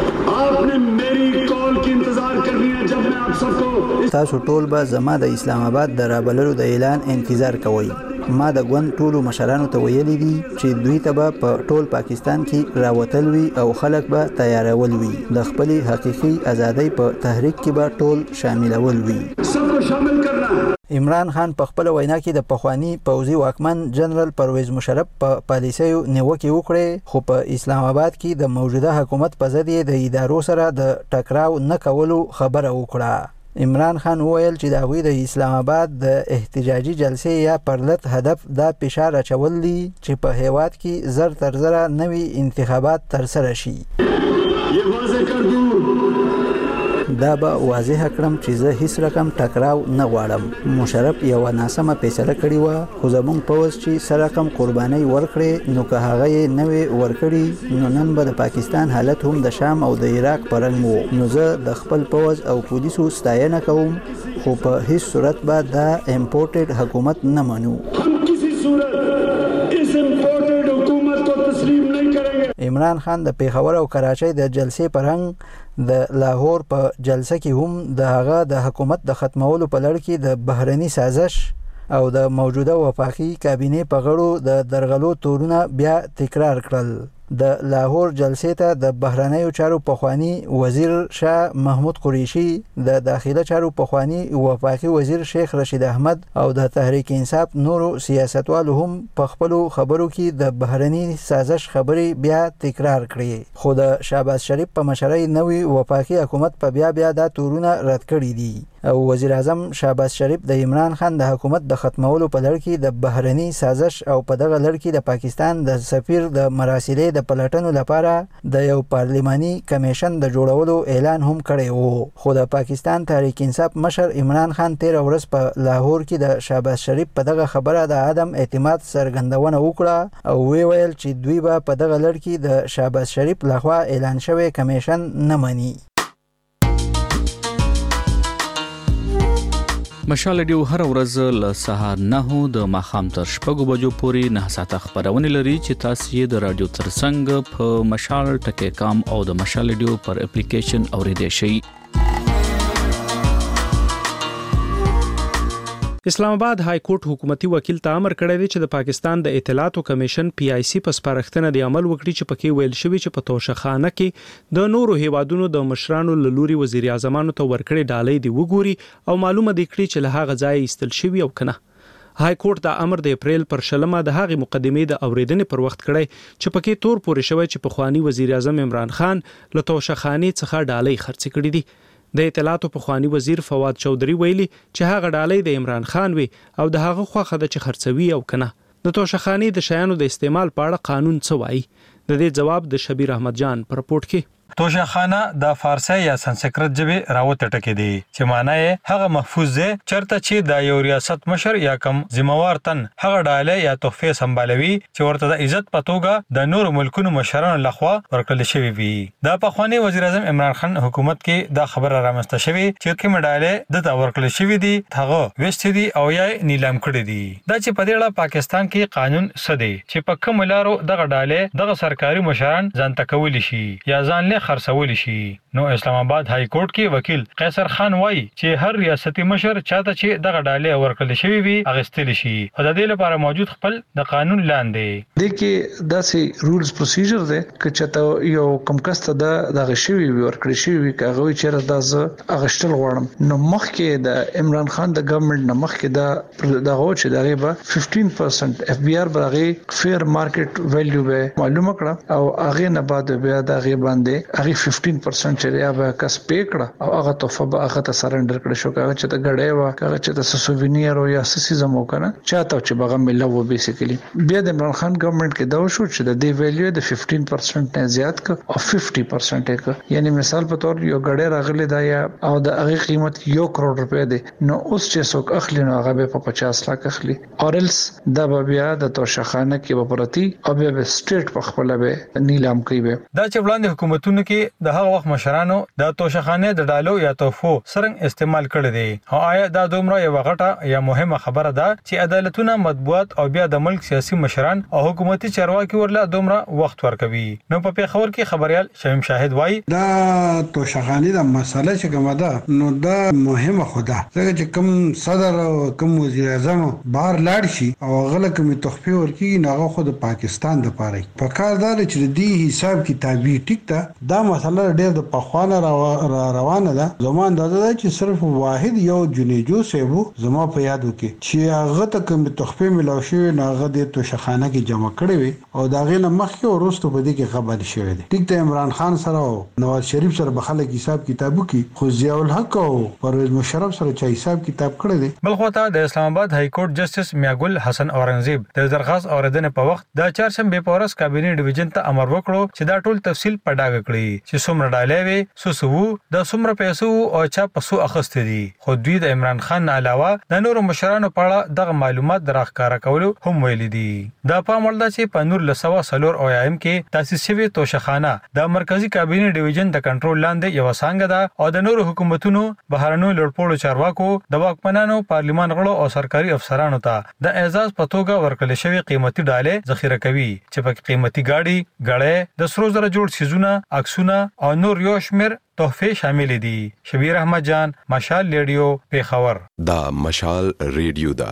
تاسو ټول به زما د اسلام آباد د رابللو د اعلان انتظار کوئ. ما د ګوند ټولو مشرانو ته ویلي دي چې دوی ته به په ټول پاکستان کې راوتل وي او خلک به تیارول وي. د خپل حقيقي ازادۍ په تحریک کې به ټول شاملول وي. عمران خان په خپل وینا کې د پخوانی پوځي واکمن جنرال پرویز مشرف په پالیسیو نیوکه وکړه، خو په اسلام آباد کې د موجوده حکومت په ضد د ادارو سره د ټکراو نه کولو خبره وکړه. عمران خان وویل چې د هغوی د اسلام آباد د احتجاجي جلسې یا پرلط هدف دا فشار اچول دي چې په هیواد کې زر تر زره نوي انتخابات ترسره شي. دا به واضح کړم چې زه هیڅ رقم ټکراو نه غواړم. مشرف یو ناسمه فیصله کړې و خو زموږ پوځ چې سره رقم قرباني ورکړي نو که هغه یې نوې ورکړي نو نن به د پاکستان حالت هم د شام او د عراق پرنګ وو. نو زه د خپل پوځ او پولیسو ستاینه کوم خو په هیڅ صورت به دا امپورټډ حکومت نه منو. عمران خان د پیښور او کراچۍ د جلسې پرنګ د لاهور په جلسه کې هم د هغه د حکومت د ختمولو په لړ کې د بهرني سازش او د موجوده وفاقي کابینې په غړو د درغلو تورونه بیا تکرار کړل. د لاهور جلسې ته د بهرنیو چارو پخوانی وزیر شاه محمود قریشي، د داخله چارو پخوانی وفاقي وزیر شیخ رشید احمد او د تحریک انصاف نورو سیاستوالو هم په خپل خبرو کې د بهرني سازش خبري بیا تکرار کړې. خو د شهباز شریف په مشرۍ نوې وفاقي حکومت په بیا دا تورونه رد کړي دي او وزیر اعظم شهباز شریف د عمران خان د حکومت د ختمولو په لړ کې د بهرني سازش او په دغه لړ کې د پاکستان د سفیر د مراسلې د پلټنو لپاره د یو پارلماني کمیشن د جوړولو اعلان هم کړی وو. خو د پاکستان تحریک انصاف مشر عمران خان 13 ورځ په لاهور کې د شهباز شریف په دغه خبره د عدم اعتماد څرګندونه وکړه او ویل چې دوی به په دغه لړ کې د شهباز شریف لخوا اعلان شوی کمیشن نه مني. مشال ریډیو هر ورځ له سهار 9 د ماښام تر 6 بجو پورې 9 ساعته خبرونه لري چې تاسو یې د رادیو ترڅنګ په مشال ټکی کام او د مشال ریډیو پر اپلیکیشن اوریدئ شئ. اسلام آباد های کورټ حکومتي وکیل ته امر کړی دی چې د پاکستان د اطلاعاتو کمیشن PIC په سپارښتنه د عمل وکړي چې پکې ویل شوی چې په توشخانه کې د نورو هیوادونو د مشرانو لوري وزیر اعظمانو ته ورکړي ډالۍ دی وګوري او معلومه دی کړي چې له هغه ځای ایستل شوی او کنه. های کورټ دا امر د اپریل پر 20 د هغې مقدمې د اوریدنې پر وخت کړی چې پکې تور پورې شوی چې پخوانی وزیر اعظم عمران خان له توشخانه څخه ډالۍ خرڅ کړي دي. د اطلاعاتو پخوانی وزیر فواد چودري ویلي چې هغه ډالۍ د عمران خان وي او د هغه خوخه د چې خرڅوي او کنه. د توشخانه د شیانو د استعمال په اړه قانون څه وایي؟ د دې جواب د شبیر احمد جان پر رپورت کې. توشخانه د فارسی یا سنسکرت ژبې راوته ټکی دی چې معنی یې هغه محفوظ دی چرته چې د یو ریاست مشر یا کم ذمہوار تن هغه ډالۍ یا تحفې سمبالوي چې ورته د عزت په توګه د نورو ملکونو مشرانو لخوا ورکړل شوی وي. د پخوانی وزیر اعظم عمران خان حکومت کې دا خبره رامنځته شوې چې کوم ډالۍ دته ورکړل شوی دي هغه وست دي او یا نیلام کړي دي. دا چې په دې اړه پاکستان کې قانون څه دی چې په کوم لارو دغه ډالۍ دغه سرکاري مشران ځان تکول شي یا ځان له خرڅول شي. نو اسلام آباد های کورټ کې وکیل قیصر خان وایي چې هر ریاستي مشر چاته چې دغه ډالۍ ورکړل شوی وي اغستل شي او د دې لپاره موجود خپل د قانون لاندې د کې داسې رولز پروسیجر دی چې چاته یو کم کس ته دغه شوی وي ورکړل شوی وي هغه چیرې د اغشتل غواړم نو مخکې د عمران خان د ګورنمنت نه مخکې دغه چې دغه به 15% FBR برغه فیر مارکیټ ویلیو به معلومه کړه او هغه نه بعد بیا دغه باندې هغه 15% چې یا به کس پی کړه او هغه تحفه به هغه ته سرندر کړی شو هغه چې د غړې وا هغه چې د سووینیر او یا سیزم وکنه چاته چې بغه ملو و بیسیکلی بیا د عمران خان ګورنمنت کې دا شو چې د دې ویلیو د 15% نه زیات ک او 50% ک یعنی مثال په تور یو غړې راغلی دا یا او د هغه قیمت 1 کروڑ روپے دی نو اوس چې څوک اخلي نو هغه په 50 لک اخلي اورلس دا بیا د توشخانه کې وپرتی او بیا سټیټ په خپل به نیلام کوي. دا چې وړاندې حکومتونو کې د هغه وخت مشرانو د توشخانه د ډالو یا تحفو څنګه استعمال کړي دي او آیا دا دومره یو غټه یا مهمه خبره ده چې عدالتونه مطبوعات او بیا د ملک سیاسي مشران او حکومتي چارواکي ورله دومره وخت ورکوي؟ نو په پیښور کې خبريال شمیم شاهد وایي دا توشخانه د مسله چې کومه ده نو دا مهمه خدا ځکه چې کوم صدر او کوم وزیر اعظم بهر لاړ شي او غل کوم تحفې ورکړي نو هغه خود پاکستان د پاره په کار دا چې دی حساب کتابي ټیک ته دا مسله ډېر د پخوانه روانه ده. زموږ اندازه ده چې صرف واحد یو جنیجو سیبو زما په یادو کې چې هغه ته کوم تحفې ملاو شوی نه هغه د توشخانه کې جمع کړي وي او دا غینه مخکې ورستو په دې کې خبر شوی دی. ټیک ته عمران خان سره او نواز شریف سره به خلک حساب کتابو کې خو ضیاء الحق او پرویز مشرف سره چې حساب کتاب کړی دی. بلخوته د اسلام آباد های کورټ جسټس میاګل حسن اورنګزیب د درخواست اوریدنې په وخت د چهارشنبه په ورځ کابینه ډیویژن ته امر وکړو چې دا ټول تفصیل په ډاګه وکړي چې څومره ډالۍ وي سوسو د څومره پیسو او چا پسو اخستې دي. خو دوی د عمران خان علاوه د نورو مشرانو په اړه دغه معلومات دراښکاره کولو هم ویلي دي. دا په مولدا چې په 1904 اویایم کې تاسیس شوی توشخانه د مرکزی کابینه ډیویژن د کنټرول لاندې یو څنګه ده او د نورو حکومتونو بهرنیو لوړپوړو چارواکو د واکمنانو پارلیمان غړو او سرکاري افسرانو ته د اعزاز په توګه ورکړل شوی قیمتي ډالۍ ذخیره کوي چې په قیمتي گاډي، غړې، د سرو زرو جوړ سیزونه، عکسونه او نور یو شمیر تحفې شامل دي. شبیر احمد جان، مشال ریډیو، پیښور. دا مشال ریډیو دا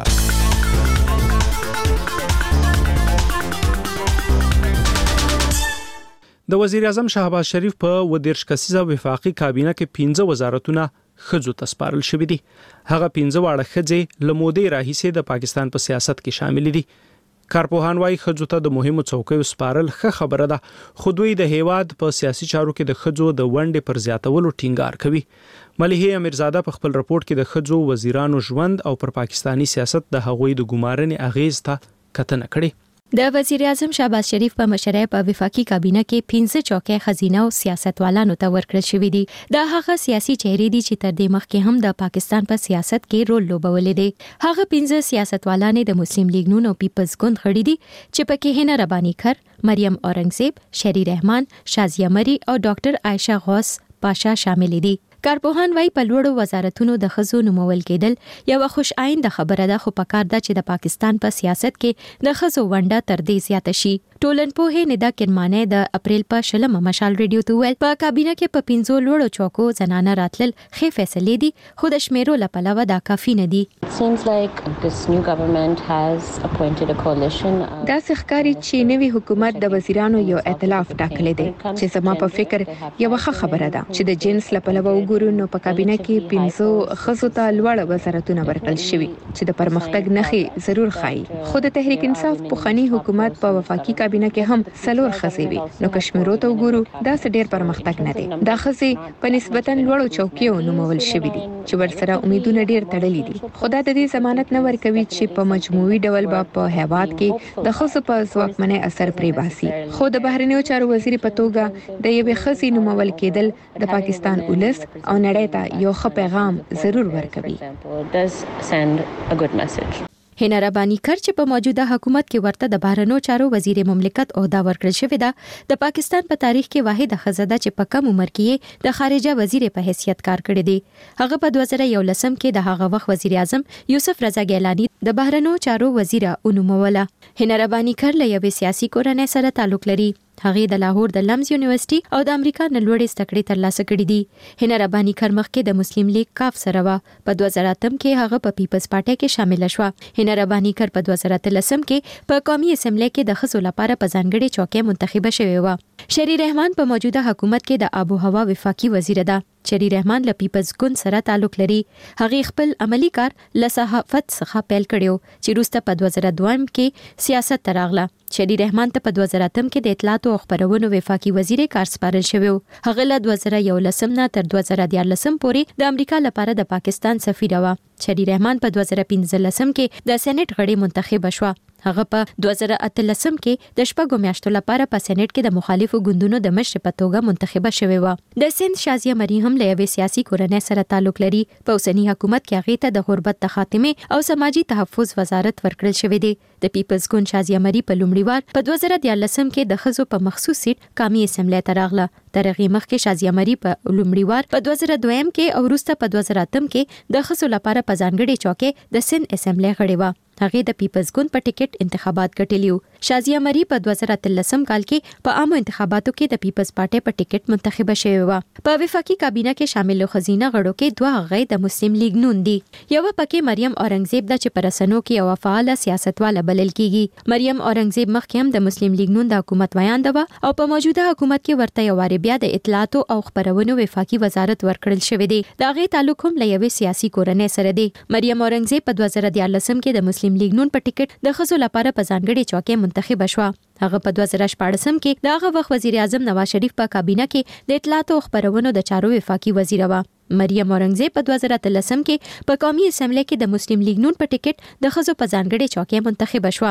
د وزیر اعظم شهباز شریف په 14 کسیزه وفاقي کابینه کې 15 وزارتونه خځو ته سپارل شوې دي. هغه 15 واړه خځې له مودې راهیسې د پاکستان په سیاست کې شامل دي. کارپوهان وايي خځو ته د مهمو څوکیو سپارل ښه خبره ده، خو دوی د هیواد په سیاسي چارو کې د خځو د ونډې پر زیاتولو ټینګار کوي. مليحه امیرزاده په خپل راپورټ کې د خځو وزیرانو ژوند او پر پاکستانی سیاست د هغوی د ګمارنې اغیز ته کتنه کړې. د وزیر اعظم شهباز شریف په مشرۍ په وفاقي کابینه کې 15 چوکۍ خزینه او سیاستوالانو ته ورکړل شوې دي. دا هغه سیاسي چهرې دي چې تر دې مخکې هم د پاکستان په سیاست کې رول لوبولې دي. هغه 15 سیاستوالانې د مسلم لیگ نون او پیپلز ګوند غړي دي چې پکې هنا ربانی کر، مریم اورنګزیب، شری رحمان، شازیه مری او ډاکټر عائشه غوث پاشا شامل دي. کارپوهان وايي په لوړو وزارتونو د خزو نومول کېدل یو خوش آینده خبره ده، خو پکار ده چې د پاکستان په سیاست کې د خزو ونډه تر دې زیاته شي. ټولنپوه ندا کرمانه د اپریل په 16 مشال ریډیو ته ویل په کابینه کې په 15 لوړو چوکو زنانه راتلل خې فیصلې دي، خو د شمیرو لپاره دا کافي نه دي. دا ښکاري چې نوی حکومت د وزیرانو یو ائتلاف ټاکلی دی چې زما په فکر یو ښه خبره ده چې د جنس لپاره وګورو نو په کابینه کې 15 خزو ته لوړ وزارتونه ورکړل شوي چې د پرمختګ نښې ضرور ښایي. خو د تحریک انصاف پوخنی حکومت په وفاقي کابینه کې هم څلور خزې وي، نو کشمیرو ته وګورو دا ډېر پرمختګ نه دی. دا خزې په نسبتاً لوړو چوکیو نومول شوي دي چې ورسره امیدونه ډېر تړلي دي. خو دا د دې ضمانت نه ورکوي چې په مجموعي ډول په هیواد کې د خزو په ځواکمنۍ اثر پرې باسي. خو د بهرنیو چارو وزیر په توګه د یوې خزې نومول کېدل د پاکستان ولس او نړۍ ته یو ښه پیغام ضرور ورکوي. هنا ربانی کر چې په موجوده حکومت کې ورته د بهرنیو چارو وزیر مملکت عہده ورکړل شوې ده، د پاکستان په تاریخ کې واحد ښځه ده چې په کم عمر کې د خارجه وزیر په حیثیت کار کړی دی. هغه په 2011 کې د هغه وخت وزیر اعظم یوسف رضا ګیلانی د بهرنیو چارو وزیر ونوموله. هنا ربانی کر له یوې سیاسي کورنۍ سره تعلق لري. هغه د لاهور د لمز یونیورسيټي او د امریکا نه لوړې زده کړې ترلاسه کړې دي. هنا ربانی کر مخکې د مسلم لیگ کاف سره و. په 2008 کې هغه په پیپلز پارټي کې شامل شوه. هنا ربانی کر په 2013 کې په قومي اسمبلی کې د خزو لپاره په ځانګړي چوکۍ منتخب شوې و. شری رحمان په موجوده حکومت کې د آب و هوا وفاقي وزیر ده. شری رحمان له پیپلز ګوند سره تعلق لري. هغه خپل عملی کار له صحافت څخه پیل کړو چې وروسته په 2002 کې سیاست ته راغله. شری رحمان ته په 2008 کې د اطلاعات او خبرونو وفاقي وزیر کار سپارل شوی. هغه له 2011 نه تر 2014 پورې د امریکا لپاره د پاکستان سفیر و. شری رحمان په 2015 کې د سېنات غړي منتخب شو. هغه په 2018 کې د شپږو میاشتو لپاره په سېنات کې د مخالفو ګوندونو د مشر په توګه منتخب شوی و. د سند شازیه مری هم له یوې سیاسي کورنۍ سره تعلق لري. په اوسنی حکومت کې هغه ته د غربت د خاتمه او سماجی تحفظ وزارت ورکړل شوی دی. د پیپلز ګوند شازیه مری په لومړي وار په 2014 کې د خزو په مخصوص سیټ قومي اسمبلی ته راغله. ترغه مخکې شازیه مری په لومړي وار په 2002 کې او وروسته په 2008 کې د خزو لپاره په ځانګړي چوکۍ د سند اسمبلی غړي و. هغه د پیپلز ګوند په ټیکټ انتخابات ګټلیو. شازیه مری په 2013 کال کې په عامو انتخاباتو کې د پیپلز پارټي په ټیکټ منتخب شوې و. په وفاقي کابینه کې شامل خزینه غړو کې دوه هغه د مسلم لیگ نون دي. یو پکې مریم اورنګزیب د چې پرسنو کې یو فعال سیاستواله بلل کیږي. مریم اورنګزیب مخکې هم د مسلم لیگ نون د حکومت ویاند و او په موجوده حکومت کې ورته یو واری بیا د اطلاعات او خبرونو وفاقي وزارت ورکړل شوی دی. دا غي تعلق هم له یوې سیاسي کورنۍ سره دی. مریم اورنګزیب په 2014 کې د مسلم لیگ نون په ټیکټ د خزو لپاره په ځانګړي چوکۍ منتخب شوه. هغه په 2014 کې د هغه وخت وزیر اعظم نواز شریف په کابینه کې د اطلاعات او خبرونو د چارو وفاقي وزیر و. مریم اورنګزیب په 2013 کې په قومي اسمبلی کې د مسلم لیگ نون په ټیکټ د خزو په ځانګړي چوکۍ منتخب شوه.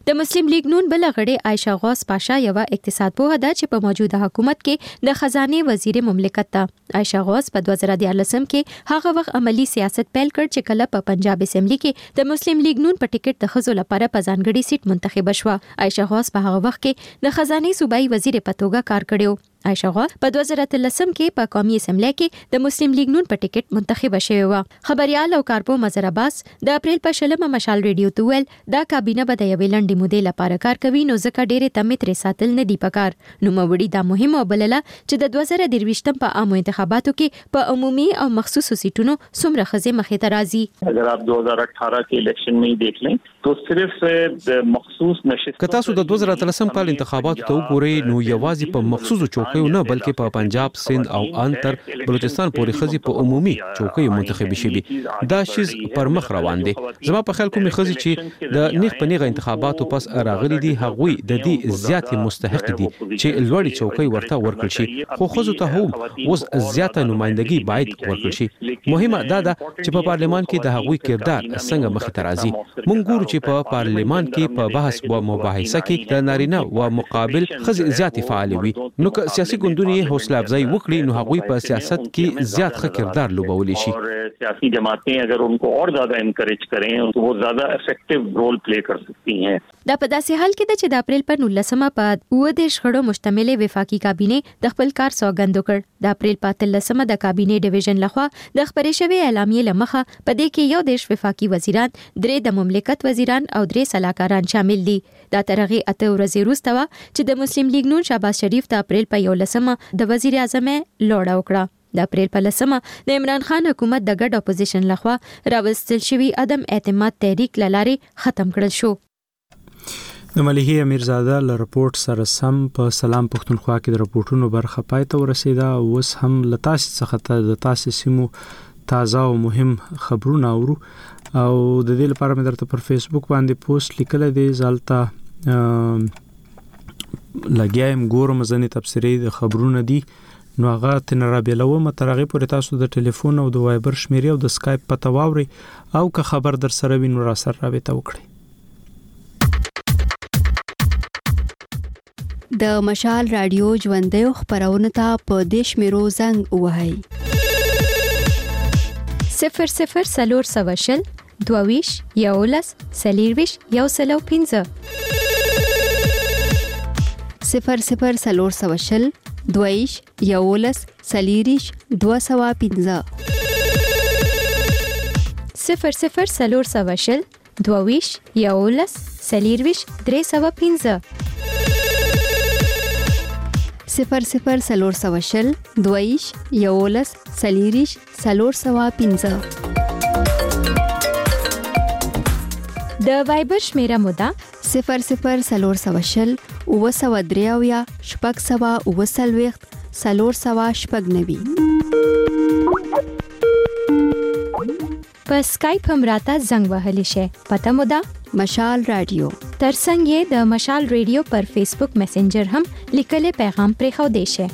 د مسلم لیگ نون بل غړي عائشہ غوث پاشا یو اقتصاد پوهه ده چې په موجوده حکومت کې د خزانه وزیر مملکت ته عائشہ غوث په 2013 کې هغه وخت عملی سیاست پیل کړ چې کله په پنجاب اسمبلی کې د مسلم لیگ نون په ټیکټ د خزو لپاره په ځانګړي سیټ منتخب شوه. عائشہ غوث په هغه وخت کې د خزانه صوبایي وزیر په توګه کار کړو. عائشہ غوث په 2013 کې په قومي اسمبلی کې د مسلم لیگ نون په ټیکټ منتخب شوی و. خبريال او کارپو مظهر عباس د اپریل په 16 مشال ریډیو ته ویل دا کابینه به د یوې لنډې مودې لپاره کار کوي نو ځکه ډېرې تمې ترې ساتل نه دی پکار. نو موړي دا مهمه وبلله چې د 2023 په عامو انتخاباتو کې په عمومي او مخصوصو سیټونو څومره خزې مخې ته راځي. اگر आप 2018 के इलेक्शन में ही देख लें तो सिर्फ मखसूस नशिस्त که تاسو د 2013 کال انتخاباتو ته وګورئ نو یوازې په مخصوصو چوکیو نه بلکې په پنجاب، سند او انتر بلوچستان پورې خزي په عمومي چوکیو منتخب شوي. دا شیز پر مخ روان دي. زما په خیال کومې خزي چې د نیغ په نیغه انتخاباتو پس راغلي دي هغوی د دې زیاتې مستحق دي چې لوړی چوکۍ ورته ورکړل شي. خو خزو ته هم اوس زیاته نمائندګي باید ورکړل شي. مهمه دا ده چې په پارلمان کې د هغوی کردار څنګه مخ ته راځي. مونږ ګورو چې په پارلمان کې په بحث او مباحثه کې د نارینه او مقابل خزي زیاتې فعال وي. نو که سیاسي ګوندونه حوصله افزایی وکړي نو هغوی په سیاست کې زیات ښه کردار لوبولی شي. سیاسي جماعتیں اگر उनको और ज्यादा encourage करें तो वो ज्यादा effective role play कर सकती हैं. دا په داسې حال کې د اپریل پر 19 په 19 غړو مشتمل وفاقي کابینه د خپل کار سوګند وکړ. د اپریل په 13 د کابینه ډیویژن لخوا د خبرې شوی اعلامیه لمخه په دې کې یو دیش وفاقي وزیران، 3 د مملکت وزیران او 3 صلاحکاران شامل دي. دا ترغه اته ورځې وروسته چې د مسلم لیگ نون شهباز شریف د اپریل په 11 د وزیر اعظم لوړه وکړه. د اپریل په 10 د عمران خان حکومت د ګډ اپوزیشن لخوا راوستل شوی عدم اعتماد تحریک لاره ختم کړل شو. د مليحي امیرزاده له رپورت سره سم په سلام پښتونخوا کې د رپورټونو برخه پای ته ورسیده. اوس هم لتاسي څخه د تاسو سیمو تازه او مهم خبرونه اورو او د دې لپاره مې درته پر فیسبوک باندې پوسټ لیکل دی. زالتا لګایم ګورم ځنې تبصرې د خبرونه دي نو هغه تنرا بیلوم ترغه پورې تاسو د ټلیفون او د وایبر شمیرې او د اسکایپ پته واوري او که خبر در سره وینو را سره رابطه وکړئ. د مشال رادیو ژوندۍ خبرونه ته په دیش میرو زنګ وهاي 00 سلور سواشل دوویش یولس سلیرویش یوسلو 15 00 سلور سواشل دویش یولس سلیریش 215 00 سلور سواشل دویش یولس سلیرویش 315 00 سلور سواشل دویش یولس سلیریش 315 د وایبر شمیره مودا 00 سلور سواشل او سو دریاویا شپږ سوا او سلويخت سلور سوا شپږ نوي. په اسکایپ هم راته زنګ وهلی شي. پته مودا مشال رادیو. ترڅنګ یې د مشال رادیو پر فیسبوک میسنجر هم لیکل پیغام پرې خو دی شي.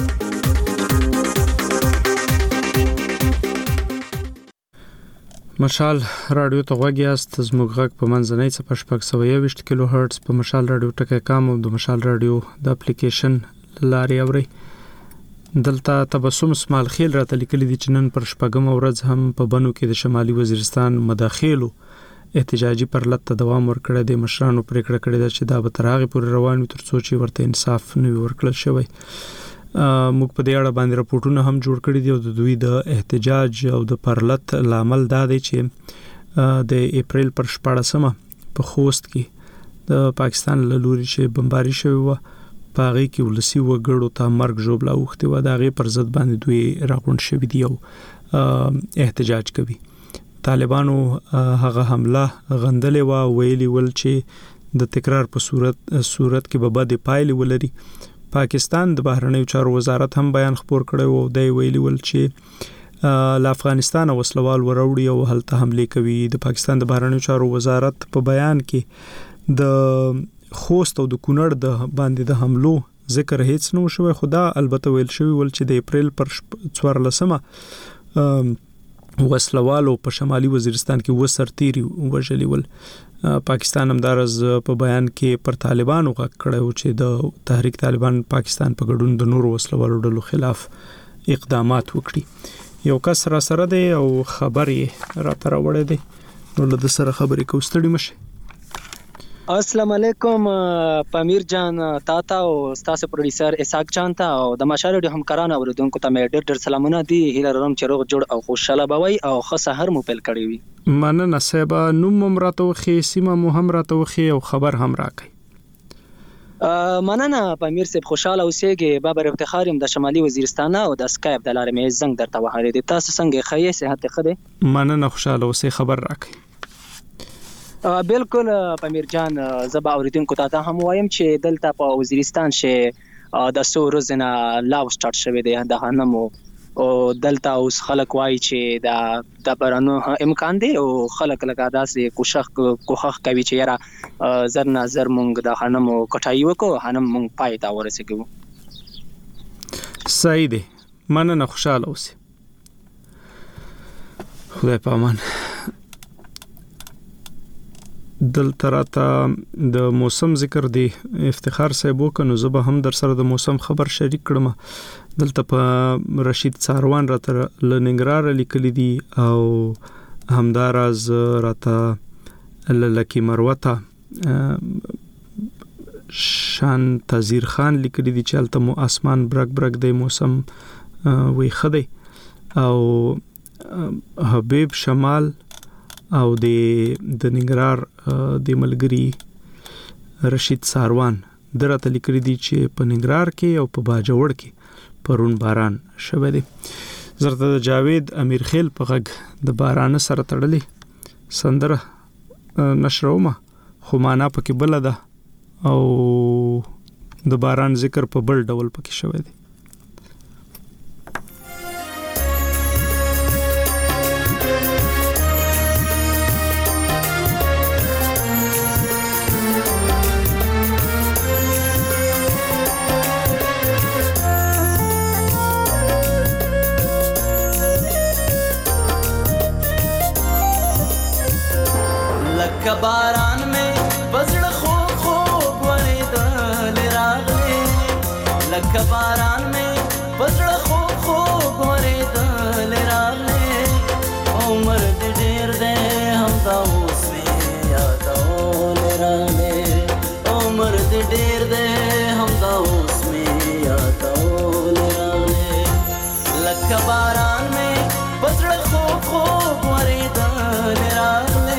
مشال رادیو ته غوږیاست. زموږ غږ په منځنۍ څپه 621 کیلو هرتز په مشال رادیو ټکی کام او د مشال رادیو د اپلیکیشن لارې اوري. دلته تبسم اسماعیل خیل راته لیکلي دي چې نن پر شپږم ورځ هم په بنو کې د شمالي وزیرستان مداخلو احتجاجي پرلط ته دوام ورکړی دی. مشرانو پریکړه کړې ده چې دا به تر هغې پورې روان وي تر څو چې ورته انصاف نه وي ورکړل شوی. موږ په دې اړه باندې راپورټونه هم جوړ کړي دي او د دوی د احتجاج او د پرلط لامل دا دی چې د اپریل پر 14 په خوست کې د پاکستان له لوري چې بمباري شوی و په هغه کې ولسی وګړو ته مرګ ژوبلا وخته و. د هغې پر ضد باندې دوی راغونډ شوي دي او احتجاج کوي. طالبانو هغه حمله غندلې و، ویلي ول چې د تکرار په صورت کې به بد پایلې ولري. پاکستان د بهرنیو چارو وزارت هم بیان خبر کړی و. د ویلي ول چې له افغانستان وسلوال وروړي او هلته حمله کوي. د پاکستان د بهرنیو چارو وزارت په بیان کې د خوست او د کونړ د باندې د حملو ذکر هیڅ نه شوی. خدا البته ویل شوی ول چې د اپریل پر 14 وسلوالو په شمالي وزیرستان کې وسرتيري وژلي ول. پاکستان همدارز په بیان کې پر طالبانو غږ کړی چې د تحریک طالبان پاکستان په ګډون د نورو وسلوالو ډلو خلاف اقدامات وکړي. یو کس را سره دی او خبرې را تر وړې دی، نو له سره خبرې کو ستړي مشه. السلام علیکم پامیر جان تاتا او تاسو پروډوسر اسحاق جان ته او د ماشال ډیو همکارانو اوریدونکو ته مې ډېر سلامونه دي. هیله لرم چې روغ جوړ او خوشاله بوي او ښه سحر مو پیل کړی وي. مننه صاحب، نوم هم راته وخی، سیمه مو هم راته وخی او خبر هم راکړئ. مننه پامیر صاحب، خوشاله اوسئ. بابر افتخار د شمالي وزیرستان او د اسکایپ د لارې مې زنګ درته وهلی دی. تاسو څنګه ښه صحت ښه دی؟ مننه، خوشاله اوسئ، خبر راکړئ. بالکل پامیر جان، زبا اوریدونکو ته هم وایم چې دلته په وزیرستان شه د څو ورځې نه لاو سٹارټ شوی دی د غنمو، او دلته اوس خلک وایي چې د بارانو امکان دی او خلک لکه داسې کوښښ کوي چې یاره زر نه زر مونږ د غنمو کټایي وکړو، غنم مونږ پای ته ورسېږو. صحیح دی، مننه، خوشاله اوسئ، خدای په امان. دلته راته د موسم ذکر دی افتخار صاحب وکنو، زه به هم در سره د موسم خبر شریک کړم. دلته په رشید څاروان راته لنګرار لیکلی دی او همداراز راته لکی مروته شان تزیر خان لیکلی دی چې الته مو اسمان برګ دی، موسم وی خدای او حبیب شمال او د ننګرهار د ملګری رشید ساروان درته لیکلي دي چې په ننګرهار کې او په باجوړ کې پرون باران شوه دی. زرته د جاوید امیر خیل په غږ د باران سره تړلې سندره نشرومه خو معنا پکې بل ده او د باران ذکر په بل ډول پکې شوه دی. باران میں بزڑ خوب خوب وریدل راغلے، لکه باران میں بزڑ خوب خوب وریدل راغلے، عمر دې ډېر دی هم دا اوس مې یادول راغلے، عمر دې ډېر دی هم دا اوس مې یادول راغلے، لکه باران میں بزڑ خوب خوب وریدل راغلے.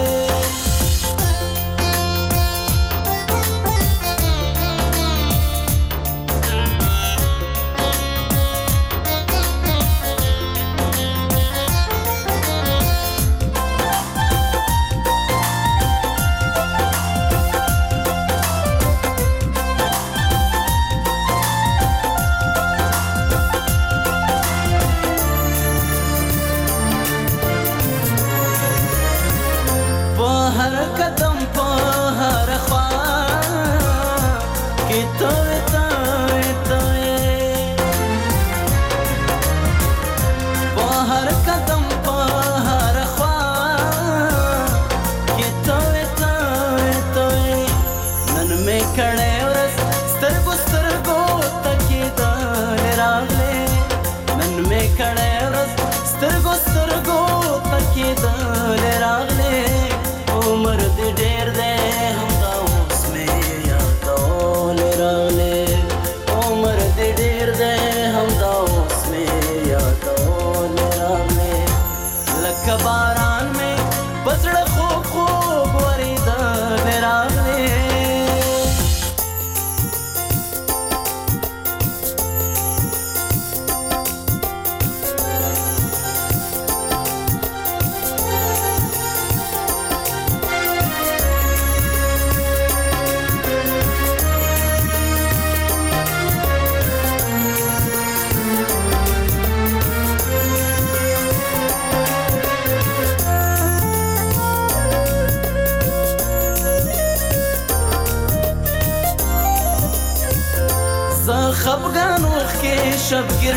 شبگیر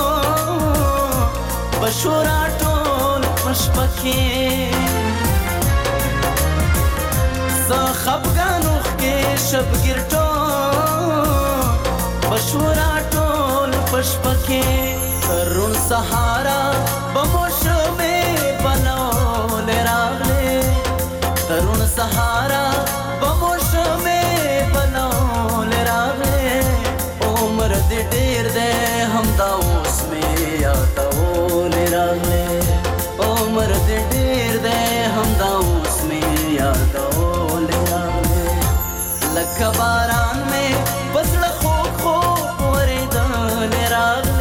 ټول بشورا ټول پشپکی ز خفګانوخ کې شبګر ټول بشورا ټول پشپکې ترون سهارا بموشمه بنول راغله ترون سهارا بموشمه بنول راغله عمر دې ډېر دې همدا اوس مې یادول راغله عمر دې ډېر دې همدا اوس مې یادول راغله لکه باران مې پسړه خو خو ورېدل راغله.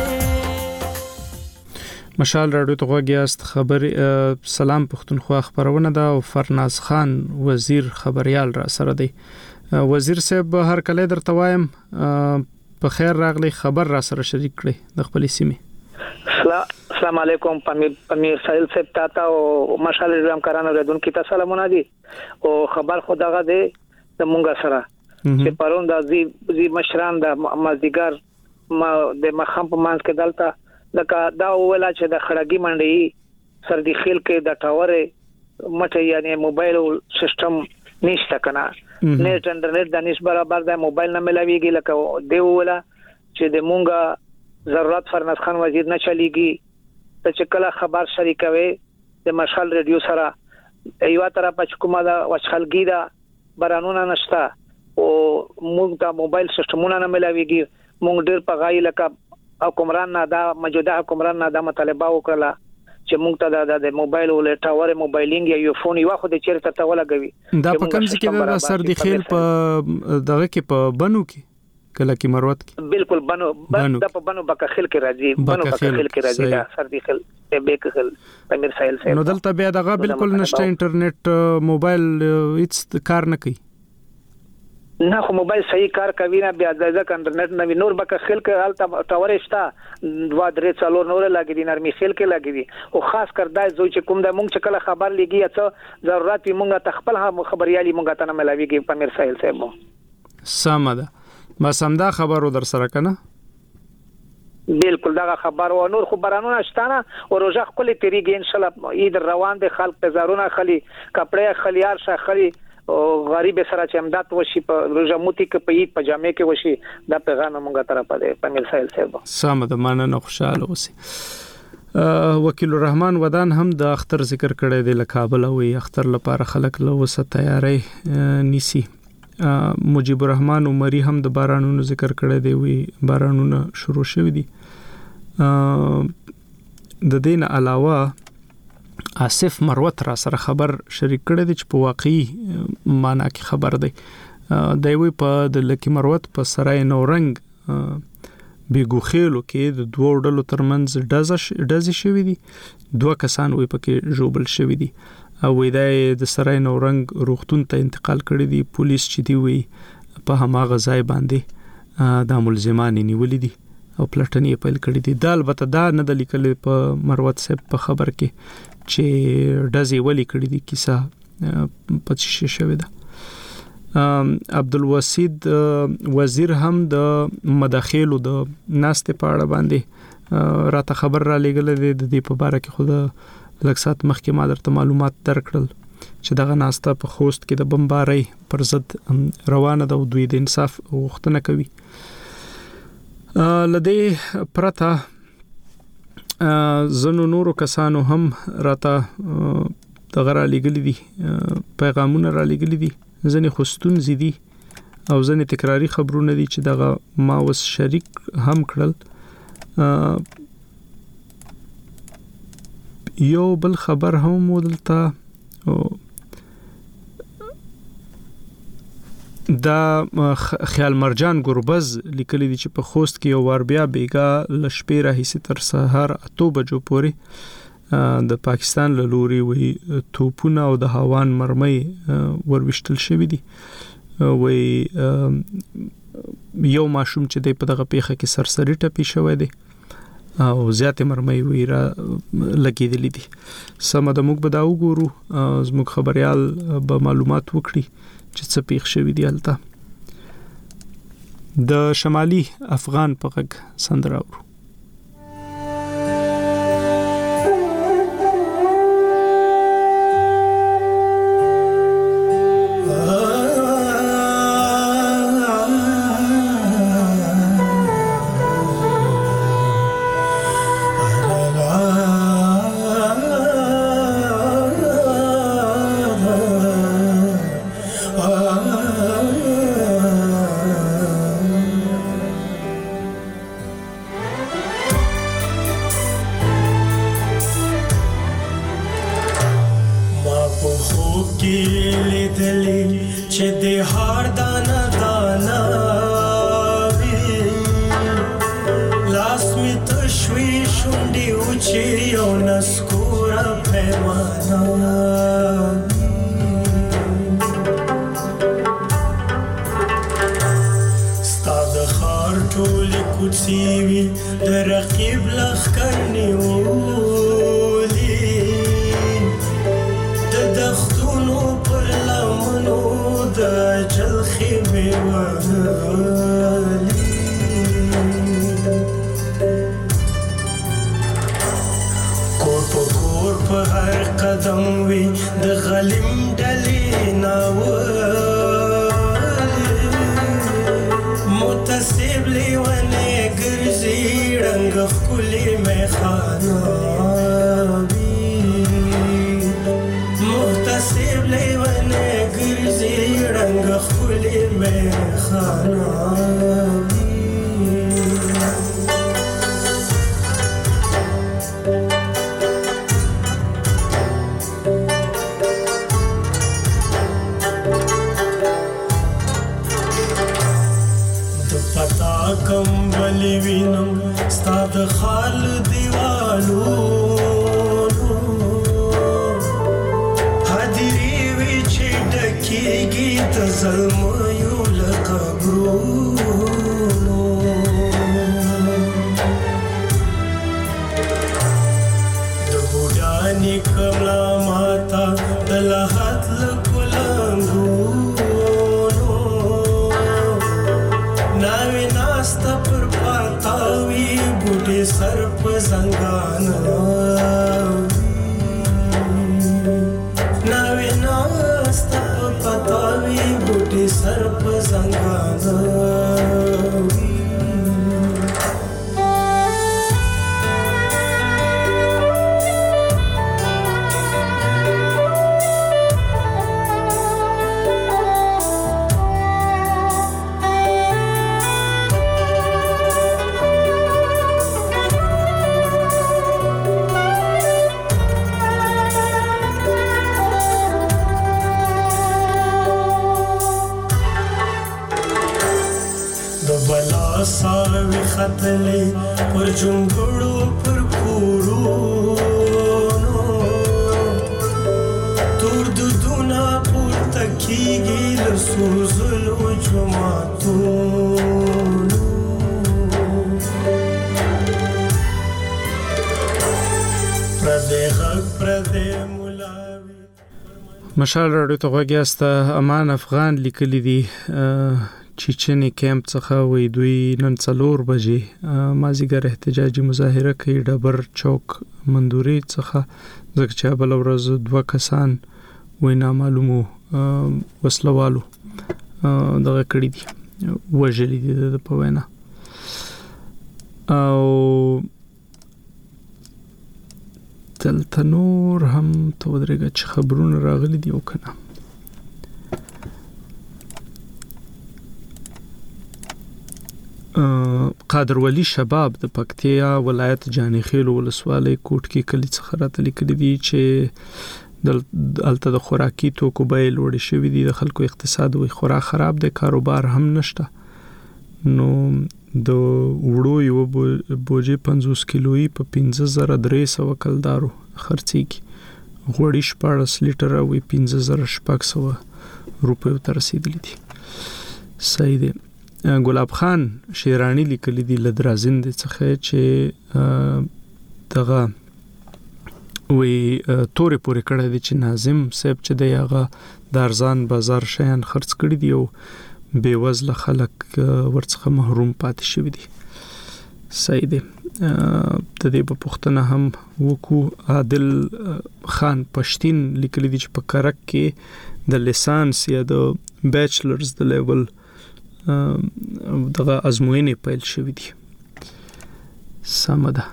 مشال رادیو ته غوږیاست. خبر سلام پښتونخوا خبرونه ده او فرناز خان وزیر خبريال را سره دی. وزیر صاحب هر کله درته وایم په خیر راغلی خبر را سره شریک کړي د خپل سیمه. السلام علیکم پمیر سایل صاحب تاته او مشال رحم کرانو ردون کی تاسو سلامونه دي او خبر خداغه دی د مونږ سره چې پرون د زی مشران د مازیګر ما د مخم په مانس کې دلته لکه دا ولا چې د خړګي منډي سردي خیل کې د ټاور مټه یعنی موبایل سیستم نشته کنه نیټ انټرنیټ د نس برابر د موبایل نه ملاويږي لکه دی ولا چې د مونږه ضرورت فرناز خان وزیر نه چلیږي ته چې کله خبر شریکوي د مشال ریډیو سره ایوا طرف په کومه دا وشخلګي دا برانونه نشتا او موږ ته موبایل سیستمونه نه ملاويږي موږ ډېر په غای لکه حکمران نه دا موجوده حکمران نه دا مطالبه وکړه چې موږ ته د موبایل ول ټاور موبایلینګ یا یو فون یو خو د چیرته ته ولګوي دا په کوم ځکه دا سر د خیل په دغه کې په بنو کې کله کې مروت کې بالکل بنو د په بنو بکه خیل کې راځي بنو بکه خیل کې راځي دا سر د خیل به خیل پمیر سایل سره نو دلته بیا دغه بالکل نشته انټرنیټ موبایل هیڅ کار نه کوي نه خو موبایل صحیح کار کوي نه بیا د انټرنیټ نه نور بکه خل کې حالت ټاور شتا دوا درې څلور نور لګي دي نرمي خل کې لګي دي او خاص کر دای زوی چې کوم د مونږ چې کله خبر لګي څه ضرورت مونږه تخپل هم خبريالي مونږه ته نه ملاويږي پمیر سایل صاحب سمده بس هم دا خبرو در سره کنه بالکل دا خبر و نور خبرانونه شتانه او روزه خپل تیریږي ان شاء الله عید روان دي خلک تزارونه خلی کپڑے خلیار شه خلی او غریب سره چې امداد وشي په روزه موتی کې په عید پجامه کې وشي دا پیغام مونږه طرفه ده پمیر سایل صاحب سمده مننه خوشاله اوسئ. وکیل الرحمن ودان هم د اختر ذکر کړی دی له کابل او اختر لپاره خلک له وسه تیاری نیسی. مجيب الرحمن عمری هم د بارانونو ذکر کړی دی وی بارانونه شروع شوه دي. د دین علاوه آصف مروت را سره خبر شریک کړی دی چې په واقعي معنا کې خبر دی. د وی په د لکی مروت په سرای نورنګ بیګوخیلو کې د دوه ډلو ترمنځ ډزې شوې دي. دوه کسان وی پکې جوړل شوې دي او وې د سرای نورنګ روغتون ته انتقال کړی دی. پولیس چې دی وی په هماغه ځای باندې د ملزمان نیولې دي او پلټنې پیل کړې دي. دا البته دا نه د لیکل په مروت صاحب په خبر کې چې ډزې ولې کړې دي کیسه پچې شوې ده. عبدالوسید وزیر هم د مداخلو د ناستې په اړه باندې راته خبر را لګل دي د دې په اړه کې خود لکسات مخکې ما درته معلومات درکړل چې دغه ناسته په خوست کې د بمبارۍ پر ضد روانه ده او دوی د انصاف غوښتنه کوي. لدې پرته زنو نورو کسانو هم راته دغه را لګل دي پیغامونه را لګل دي ځنې خوستون زیدي او ځنې تکراری خبرونه دي چې دغه ما وس شریک هم کړل. یو بل خبر هم ودلته دا خیال مرجان ګوربز لیکلی دي چې په خوست کې یو وار بیا بیګا لشپې راهیسې تر سهار 8 بجو پورې د پاکستان له لوري وی توپونه او د هاوان مرمۍ وروشتل شوې دي. وی یو ماشوم چې د په دغه پیخه کې سرسری ټپي شوی دی او زیات مرمۍ ویرا لګیدلې دي. سم د موږ به دا وګورو زموږ خبريال به معلومات وکړي چې څه پیښ شوی دی هلته. د شمالي افغان په غږ سندره اورو. کې لیدلې چې د هار دانا دانا وي لاس می تشوي شونډې اوچې یو نسکوره پیمانه ستا د ښار ټولې کوڅې وي د رقیب لښکر نیولې د دښتونو پر لمنو د اجل خیمې وهلې کور په کور په هر قدم وي د غلیم ډلې ناولې متصب لیونې ګرځي ړنګ ښکلې میخانه محتسب لیونې ګرځي ړنګ ښکلې میخانه کمبلی وینم ستا د خال دیوالو حدیری وی چې ډکیږي د زلمیو له قبرونو د بوډانې کملا ماتا د لحد له کلنګونو ناوی ناستا پر پاتاوی بوډې سر په زنګانه ناوی ناستا پر پاتاوی بوډې سر په زنګانه ساوی خطلې پر جونګړو پر کورونو تور دودونه پورته کېږي له سوزلو جوماتونو پردې غږ پردې ملاوي مشال راډیو ته غوږ یاست. امان افغان لیکلی دی چیچنی کیمپ څخه وی دوی نن 4 بجې مازیګر احتجاجي مظاهره کوي ډبر چوک مندوري څخه ځکه چې بل ورځ 2 کسان وی نامعلومو وسلوالو دغه کړی دي وژلي دي د پوینا او دلته نور هم تودرګه چې خبرونه راغلي دي او کنه. قادر ولی شباب د پکتیا ولایت جانیخیل ولسوالۍ کوټکی کلی څخه راته لیکلي دي چې دلته د خوراکي توکو بیې لوړې شوې دي، د خلکو اقتصاد وي خورا خراب دی، کاروبار هم نشته. نو د وړو یو بوجي 50 کیلویي په 15300 کلدارو خرڅيږي، غوړي 14 لیټر او 15600 روپیو ته رسیدلې دي. صحیح دی. ګلاب خان شیرانی لیکلی دی لدرازند څخه چې دغه وی تورې پورې کړه دي چې ناظم صاحب چې د هغه دارزان بازار شیان خرڅ کړي دي او بیوزله خلک ورڅخه محروم پاتې شوی دي. صحیح دی. د دې په پوښتنه هم وکړو. عادل خان پښتين لیکلی دی چې په کرک کې د لیسانس یا د بیچلرز د لیول دغه ازموینې پیل شوې دي. سمه ده.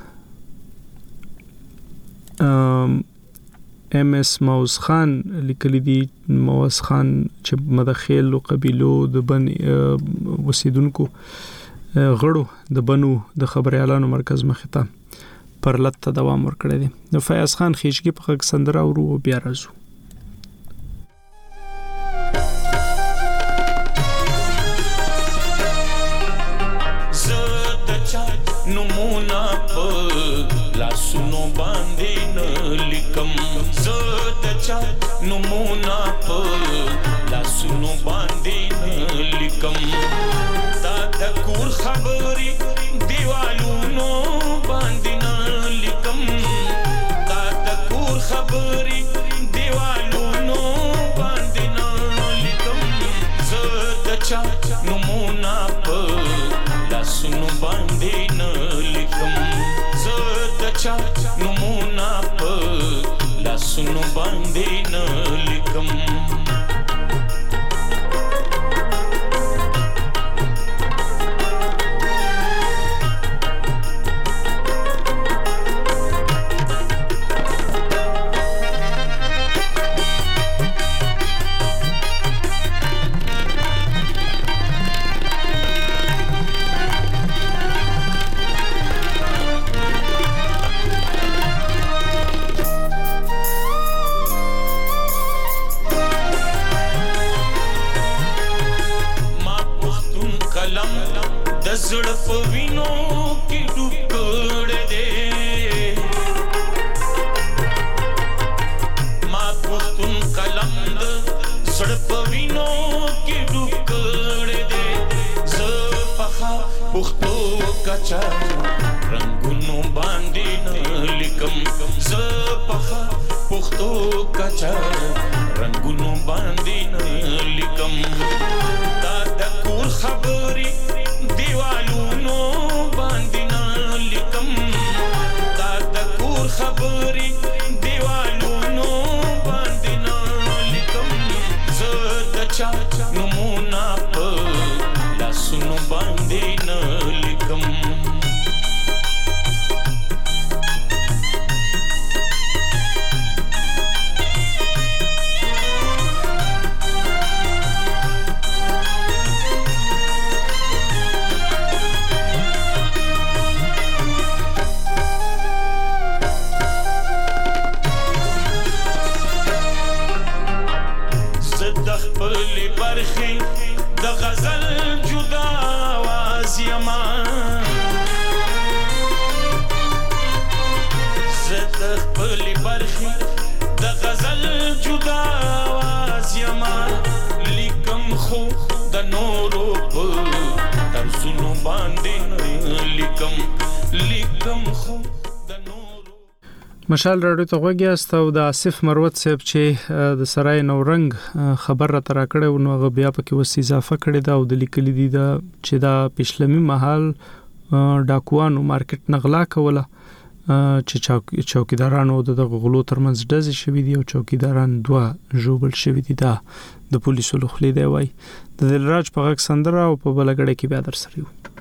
ام اس موز خان لیکلی دی موز خان چې مدخیل او قبیلو د بن وسیدونکو غړو د بنو د خبري اعلان مرکز مخته پر لته دوام ورکړی دی. د فیاض خان خیشګي په خک سندره ورو بیا راځو. نمونه په لاسونو باندې نه لیکم زه د چا نمونه په لاسونو باندې نه لیکم دا د کور خبرې دیوالونو باندې نه لیکم دا د کور خبرې دیوالونو باندې نه لیکم زه د چا نمونه په لاسونو باندې نه لیکم زه د چا نمونه په لاسونو باندې نه لیکم زړه په وینو کې ډوب کړ دې ما پښتون قلم د زړه په وینو کې ډوب کړ دې زه په پښتو کچا رنگونو باندې نه لیکم زه په پښتو کچا رنگونو باندې نه لیکم دا د کور خبرې دیوالونو باندې نه لیکم دا د کور خبرې دیوالونو باندې نه لیکم زه د چا نمونه په لاسونو باندې نه لیکم د غزل جدا आवाज یما زد خپل برخي د غزل جدا आवाज یما لیکم خو د نورو په طرزونو باندې لیکم خو مشال راډیو ته وګیاست او د آصف مروت صاحب چې د سرای نورنګ خبر را ترا کړو نو هغه بیا پکې وس اضافه کړی دا او د لیکلي دي دا چې دا پښلمي محل ډاکوانو مارکیټ نغلا کوله چې چوکیدارانو د غلو ترمنځ ډزې شوې دي او چوکیداران دوه جوړل شوې دي دا د پولیسو لخوا دی وای د دلراج په غږ سندره او په بلګړې کې بیا در سره یو